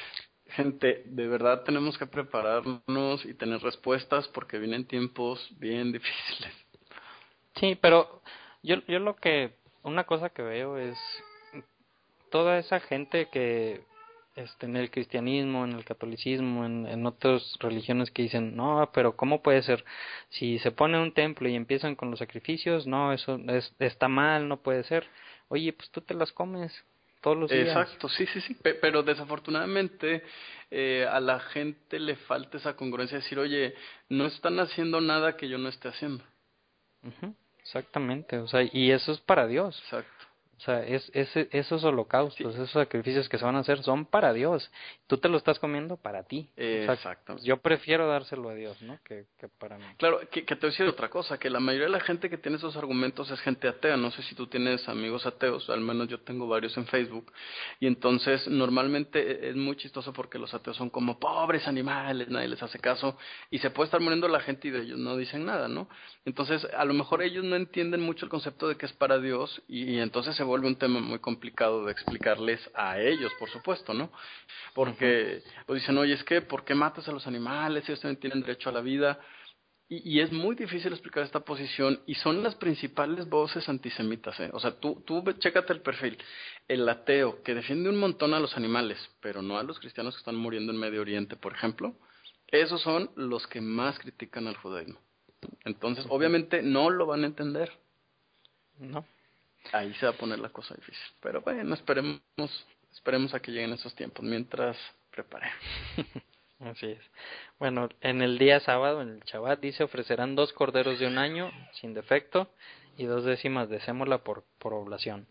Gente, de verdad tenemos que prepararnos y tener respuestas porque vienen tiempos bien difíciles. Sí, pero yo, yo lo que, una cosa que veo es toda esa gente que este, en el cristianismo, en el catolicismo, en, en otras religiones que dicen, no, pero ¿cómo puede ser? Si se pone un templo y empiezan con los sacrificios, no, eso es, está mal, no puede ser. Oye, pues tú te las comes todos los días. Exacto, sí, sí, sí, pe- pero desafortunadamente eh, a la gente le falta esa congruencia de decir, oye, no están haciendo nada que yo no esté haciendo. Ujú, exactamente, o sea, y eso es para Dios. Exacto. O sea, es, ese- esos Sí, holocaustos, esos sacrificios que se van a hacer son para Dios. Tú te lo estás comiendo para ti. O sea, exactamente. yo prefiero dárselo a Dios, ¿no? Que, que para mí. Claro, que, que te voy a decir otra cosa, que la mayoría de la gente que tiene esos argumentos es gente atea. No sé si tú tienes amigos ateos, al menos yo tengo varios en Facebook. Y entonces normalmente e- es muy chistoso porque los ateos son como pobres animales, nadie les hace caso. Y se puede estar muriendo la gente y de ellos no dicen nada, ¿no? Entonces a lo mejor ellos no entienden mucho el concepto de que es para Dios y, y entonces se vuelve un tema muy complicado de explicarles a ellos, por supuesto, ¿no? Ujú, Porque pues dicen, oye, es que ¿por qué matas a los animales? Ellos también tienen derecho a la vida. Y, y es muy difícil explicar esta posición y son las principales voces antisemitas, ¿eh? O sea, tú, tú ve- chécate el perfil. El ateo que defiende un montón a los animales, pero no a los cristianos que están muriendo en Medio Oriente, por ejemplo, esos son los que más critican al judaísmo. Entonces, ujú. obviamente no lo van a entender. No, Ahí se va a poner la cosa difícil. Pero bueno, esperemos, esperemos a que lleguen esos tiempos. Mientras, preparé. así es. Bueno, en el día sábado, en el Shabbat, dice ofrecerán dos corderos de un año sin defecto y dos décimas de sémola por, por oblación.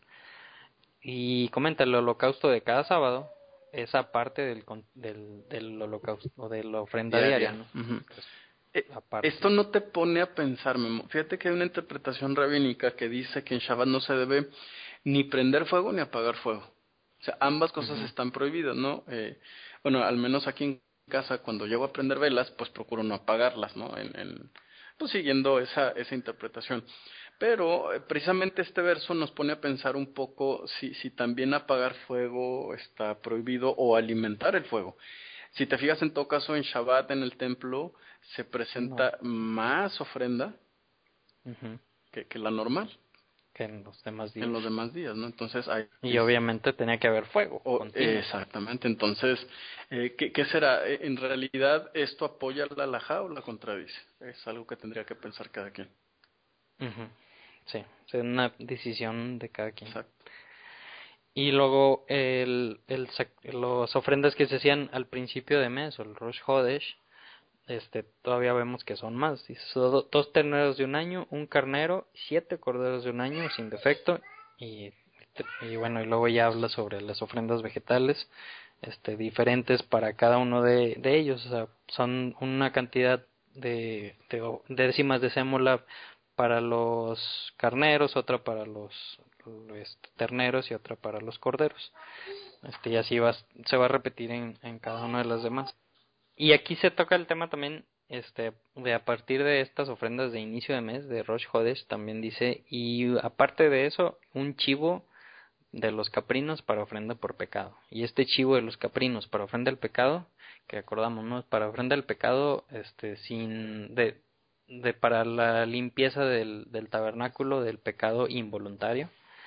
Y comenta, el holocausto de cada sábado es aparte del, con- del, del holocausto o de la ofrenda diaria, Diaria. ¿no? Ujú. Es Eh, aparte. Esto no te pone a pensar, Memo. Fíjate que hay una interpretación rabínica que dice que en Shabbat no se debe ni prender fuego ni apagar fuego. O sea, ambas cosas Ujú, están prohibidas, ¿no? Eh, bueno, al menos aquí en casa, cuando llego a prender velas, pues procuro no apagarlas, ¿no? En, en, pues siguiendo esa, esa interpretación. Pero eh, precisamente este verso nos pone a pensar un poco si, si también apagar fuego está prohibido o alimentar el fuego. Si te fijas en todo caso en Shabbat en el templo se no. presenta más ofrenda Ujú, que, que la normal que en los demás en días. los demás días, ¿no? Entonces hay Y obviamente tenía que haber fuego o- continuo. exactamente, entonces eh, ¿qué, qué será? Eh, ¿En realidad esto apoya la halajá o la contradice? Es algo que tendría que pensar cada quien. Ujú, sí, es una decisión de cada quien. Exacto. Y luego el, el, sac- los ofrendas que se hacían al principio de mes, o el Rosh Hodesh, este, todavía vemos que son más. Dice, so- do- dos terneros de un año, un carnero, siete corderos de un año sin defecto. Y, y bueno, y luego ya habla sobre las ofrendas vegetales, este, diferentes para cada uno de, de ellos. O sea, son una cantidad de, de, o- de décimas de sémola para los carneros, otra para los, los terneros y otra para los corderos. Este, y así va, se va a repetir en, en cada una de las demás. Y aquí se toca el tema también, este, de a partir de estas ofrendas de inicio de mes, de Rosh Hodesh, también dice, y aparte de eso, un chivo de los caprinos para ofrenda por pecado. Y este chivo de los caprinos para ofrenda del pecado, que acordamos, ¿no? Para ofrenda del pecado, este, sin, de, de para la limpieza del, del tabernáculo del pecado involuntario.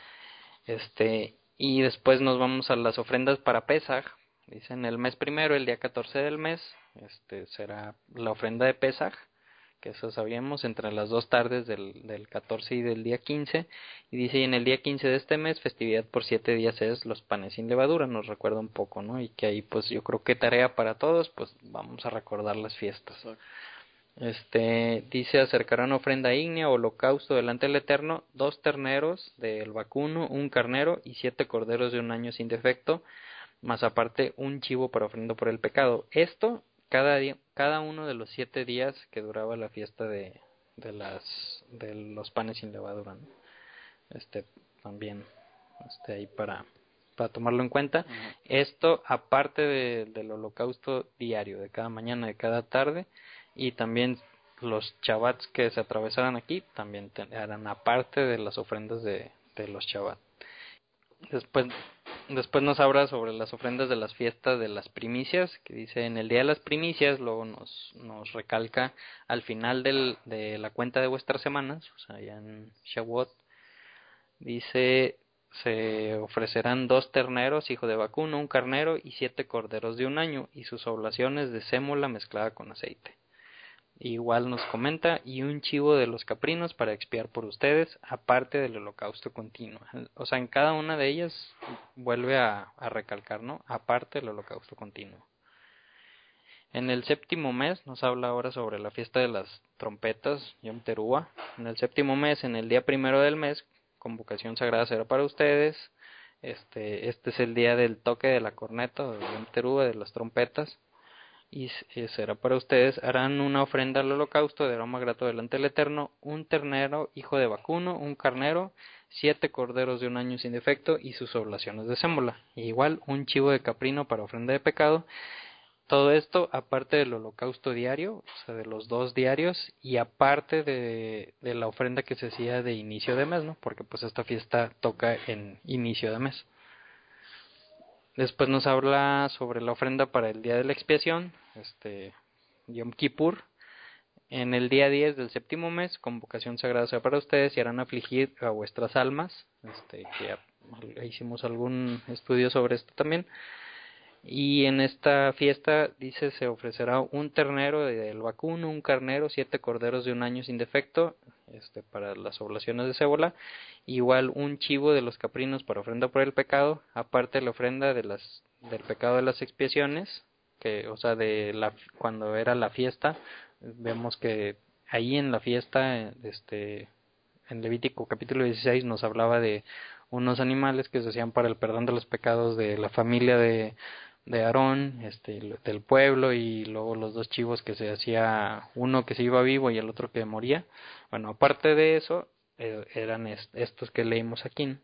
Este, y después nos vamos a las ofrendas para Pesaj. Dicen el mes primero, el día catorce del mes, este será la ofrenda de Pesaj, que eso sabíamos, entre las dos tardes del, del catorce y del día quince. Y dice, y en el día quince de este mes, festividad por siete días es los panes sin levadura, nos recuerda un poco, ¿no? Y que ahí pues yo creo que tarea para todos, pues vamos a recordar las fiestas. Exacto. Este dice acercarán ofrenda ígnea o holocausto delante del Eterno, dos terneros del vacuno, un carnero y siete corderos de un año sin defecto, más aparte un chivo para ofrenda por el pecado. Esto cada día, cada uno de los siete días que duraba la fiesta de, de las de los panes sin levadura, ¿no? Este también este ahí para para tomarlo en cuenta. Ajá. Esto aparte de, del holocausto diario, de cada mañana, de cada tarde, y también los Shabbats que se atravesaran aquí, también eran aparte de las ofrendas de, de los Shabbat. Después Después nos habla sobre las ofrendas de las fiestas de las primicias, que dice en el día de las primicias, luego nos, nos recalca al final del, de la cuenta de vuestras semanas, o sea, ya en Shavuot, dice, se ofrecerán dos terneros, hijo de vacuno, un carnero y siete corderos de un año, y sus oblaciones de sémola mezclada con aceite. Igual nos comenta, y un chivo de los caprinos para expiar por ustedes, aparte del holocausto continuo. O sea, en cada una de ellas vuelve a, a recalcar, ¿no? Aparte del holocausto continuo. En el séptimo mes nos habla ahora sobre la fiesta de las trompetas, Yom Teruah. En el séptimo mes, en el día primero del mes, convocación sagrada será para ustedes. Este, este es el día del toque de la corneta, de Yom Teruah, de las trompetas. Y será para ustedes, harán una ofrenda al holocausto de aroma grato delante del Eterno, un ternero hijo de vacuno, un carnero, siete corderos de un año sin defecto y sus oblaciones de sémola, y igual un chivo de caprino para ofrenda de pecado. Todo esto aparte del holocausto diario, o sea, de los dos diarios, y aparte de, de la ofrenda que se hacía de inicio de mes, ¿no? Porque pues esta fiesta toca en inicio de mes. Después nos habla sobre la ofrenda para el día de la expiación, este Yom Kippur. En el día diez del séptimo mes, convocación sagrada sea para ustedes y harán afligir a vuestras almas. Este, que ya hicimos algún estudio sobre esto también. Y en esta fiesta, dice, se ofrecerá un ternero del vacuno, un carnero, siete corderos de un año sin defecto, este, para las oblaciones de cébola, igual un chivo de los caprinos para ofrenda por el pecado, aparte la ofrenda de las del pecado de las expiaciones, que, o sea, de la cuando era la fiesta, vemos que ahí en la fiesta, este, en Levítico capítulo dieciséis nos hablaba de unos animales que se hacían para el perdón de los pecados de la familia de de Aarón, este, del pueblo, y luego los dos chivos que se hacía, uno que se iba vivo y el otro que moría. Bueno, aparte de eso, eh, eran est estos que leímos aquí.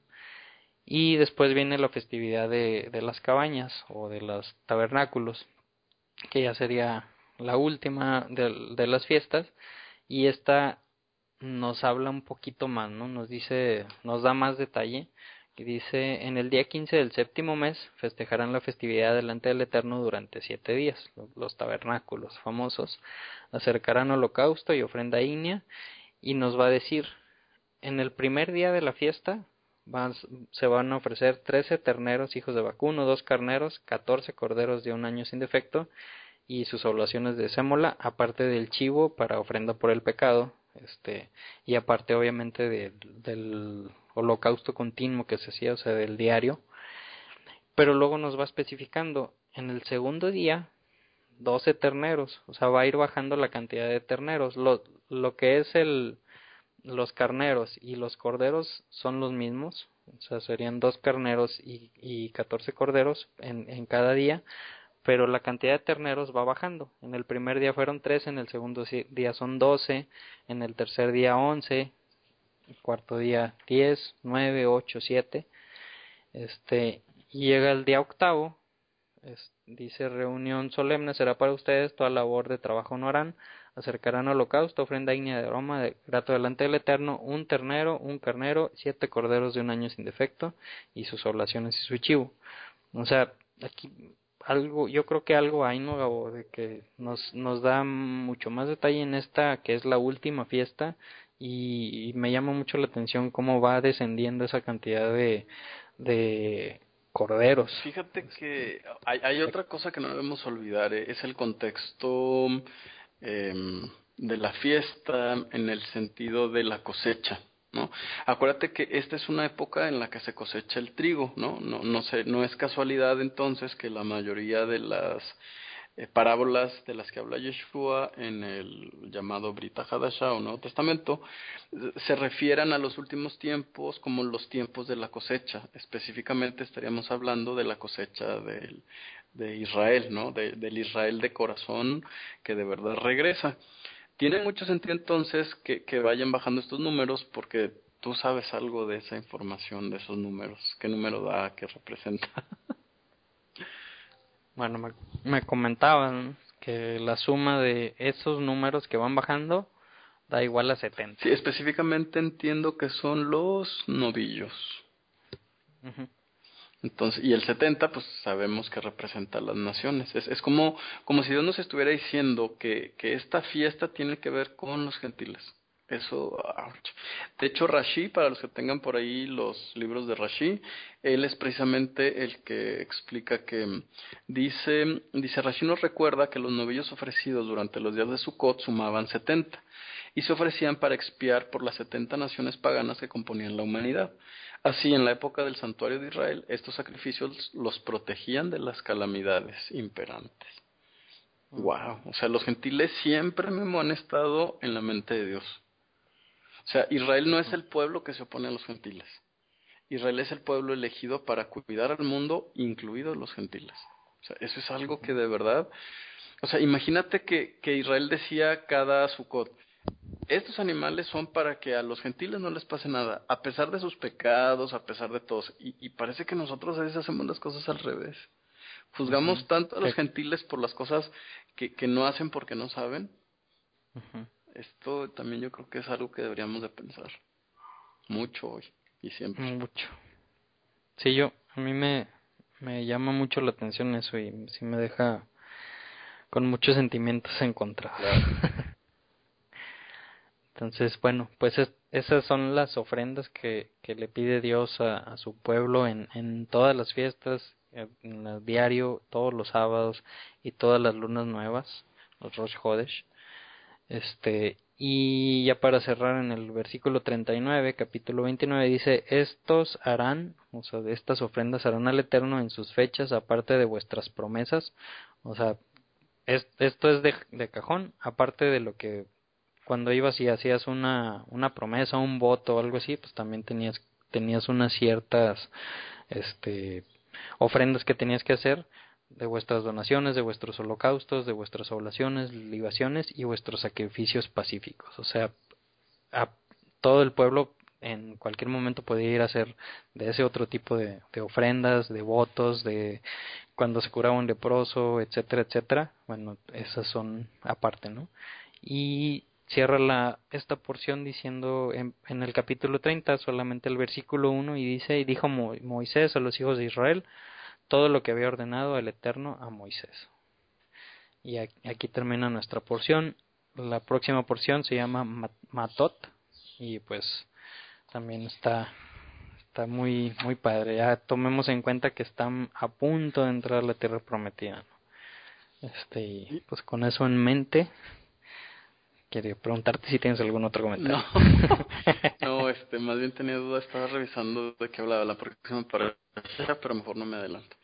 Y después viene la festividad de, de las cabañas o de los tabernáculos, que ya sería la última de, de las fiestas, y esta nos habla un poquito más, ¿no? Nos dice, nos da más detalle, que dice, en el día quince del séptimo mes festejarán la festividad delante del Eterno durante siete días, los, los tabernáculos famosos, acercarán holocausto y ofrenda ígnea, y nos va a decir, en el primer día de la fiesta van, se van a ofrecer trece terneros hijos de vacuno, dos carneros, catorce corderos de un año sin defecto, y sus oblaciones de sémola, aparte del chivo para ofrenda por el pecado, este, y aparte obviamente de, del holocausto continuo que se hacía, o sea, del diario. Pero luego nos va especificando, en el segundo día, doce terneros, o sea, va a ir bajando la cantidad de terneros. Lo, lo que es el, los carneros y los corderos son los mismos, o sea, serían dos carneros y, y catorce corderos en, en cada día, pero la cantidad de terneros va bajando. En el primer día fueron tres, en el segundo día son doce, en el tercer día once, el cuarto día diez, nueve, ocho, siete. Este, y llega el día octavo, es, dice reunión solemne será para ustedes, toda labor de trabajo no harán, acercarán holocausto, ofrenda ígnea de aroma de grato delante del Eterno, un ternero, un carnero, siete corderos de un año sin defecto, y sus oblaciones y su chivo. O sea, aquí algo, yo creo que algo hay, ¿no, Gabo? De que nos, nos da mucho más detalle en esta, que es la última fiesta, y, y me llama mucho la atención cómo va descendiendo esa cantidad de, de corderos. Fíjate que hay, hay otra cosa que no debemos olvidar, eh, es el contexto eh, de la fiesta en el sentido de la cosecha, ¿no? Acuérdate que esta es una época en la que se cosecha el trigo, ¿no? No, no, sé, no es casualidad entonces que la mayoría de las eh, parábolas de las que habla Yeshua en el llamado Brita Hadashah o Nuevo Testamento eh, se refieran a los últimos tiempos como los tiempos de la cosecha. Específicamente estaríamos hablando de la cosecha del, de Israel, ¿no? De, del Israel de corazón que de verdad regresa. Tiene mucho sentido entonces que, que vayan bajando estos números porque tú sabes algo de esa información, de esos números. ¿Qué número da? ¿Qué representa? Bueno, me, me comentaban que la suma de esos números que van bajando da igual a setenta. Sí, específicamente entiendo que son los novillos. Uh-huh. Entonces, y el setenta, pues sabemos que representa a las naciones. Es, es como, como si Dios nos estuviera diciendo que, que esta fiesta tiene que ver con los gentiles. Eso, ouch. De hecho, Rashi, para los que tengan por ahí los libros de Rashi, él es precisamente el que explica que dice, dice Rashi nos recuerda que los novillos ofrecidos durante los días de Sukkot sumaban setenta y se ofrecían para expiar por las setenta naciones paganas que componían la humanidad. Así, en la época del santuario de Israel, estos sacrificios los protegían de las calamidades imperantes. Wow, o sea, los gentiles siempre Memo, han estado en la mente de Dios. O sea, Israel no es el pueblo que se opone a los gentiles. Israel es el pueblo elegido para cuidar al mundo, incluidos los gentiles. O sea, eso es algo que de verdad... O sea, imagínate que, que Israel decía cada Sukkot, estos animales son para que a los gentiles no les pase nada, a pesar de sus pecados, a pesar de todos. Y, y parece que nosotros a veces hacemos las cosas al revés. Juzgamos Uh-huh. tanto a los Sí. gentiles por las cosas que, que no hacen porque no saben. Uh-huh. Esto también yo creo que es algo que deberíamos de pensar mucho hoy y siempre. Mucho. Sí, yo, a mí me, me llama mucho la atención eso y sí me deja con muchos sentimientos encontrados. Claro. Entonces, bueno, pues es, esas son las ofrendas que, que le pide Dios a, a su pueblo en, en todas las fiestas, en el diario, todos los sábados y todas las lunas nuevas, los Rosh Hodesh. Este, y ya para cerrar en el versículo treinta y nueve, capítulo veintinueve, dice, estos harán, o sea, de estas ofrendas harán al Eterno en sus fechas, aparte de vuestras promesas. O sea, es, esto es de, de cajón, aparte de lo que cuando ibas y hacías una, una promesa, un voto o algo así, pues también tenías, tenías unas ciertas, este, ofrendas que tenías que hacer de vuestras donaciones, de vuestros holocaustos, de vuestras oblaciones, libaciones y vuestros sacrificios pacíficos. O sea, a todo el pueblo en cualquier momento podía ir a hacer de ese otro tipo de, de ofrendas, de votos, de cuando se curaba un leproso, etcétera, etcétera. Bueno, esas son aparte, ¿no? Y cierra la, esta porción diciendo en, en el capítulo treinta, solamente el versículo uno, y dice, y dijo Mo, Moisés a los hijos de Israel todo lo que había ordenado el Eterno a Moisés. Y aquí, aquí termina nuestra porción. La próxima porción se llama Matot y pues también está está muy muy padre. Ya tomemos en cuenta que están a punto de entrar a la tierra prometida, ¿no? Este, y pues con eso en mente, quería preguntarte si tienes algún otro comentario. No, no, este, más bien tenía duda, estaba revisando de qué hablaba la próxima para pero mejor no me adelanto.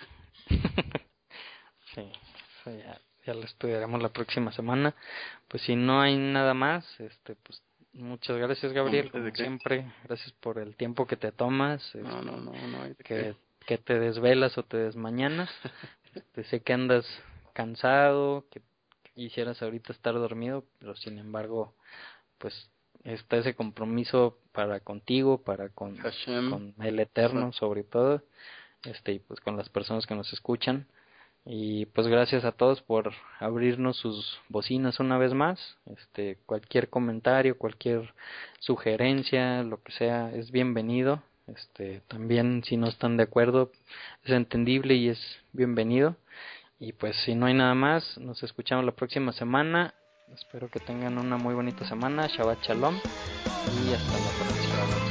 Sí, sí, ya, ya lo estudiaremos la próxima semana. Pues si no hay nada más, este, pues muchas gracias, Gabriel, Hombre, ¿de como qué? siempre. Gracias por el tiempo que te tomas, No, no, este, no, no hay de qué. que, que te desvelas o te desmañanas. Este, sé que andas cansado, que quisieras ahorita estar dormido, pero sin embargo, pues está ese compromiso para contigo, para con, Hashem, con el Eterno sobre todo, este, y pues con las personas que nos escuchan. Y pues gracias a todos por abrirnos sus bocinas una vez más. Este, cualquier comentario, cualquier sugerencia, lo que sea, es bienvenido. Este, también si no están de acuerdo, es entendible y es bienvenido. Y pues si no hay nada más, nos escuchamos la próxima semana. Espero que tengan una muy bonita semana. Shabbat Shalom y hasta la próxima.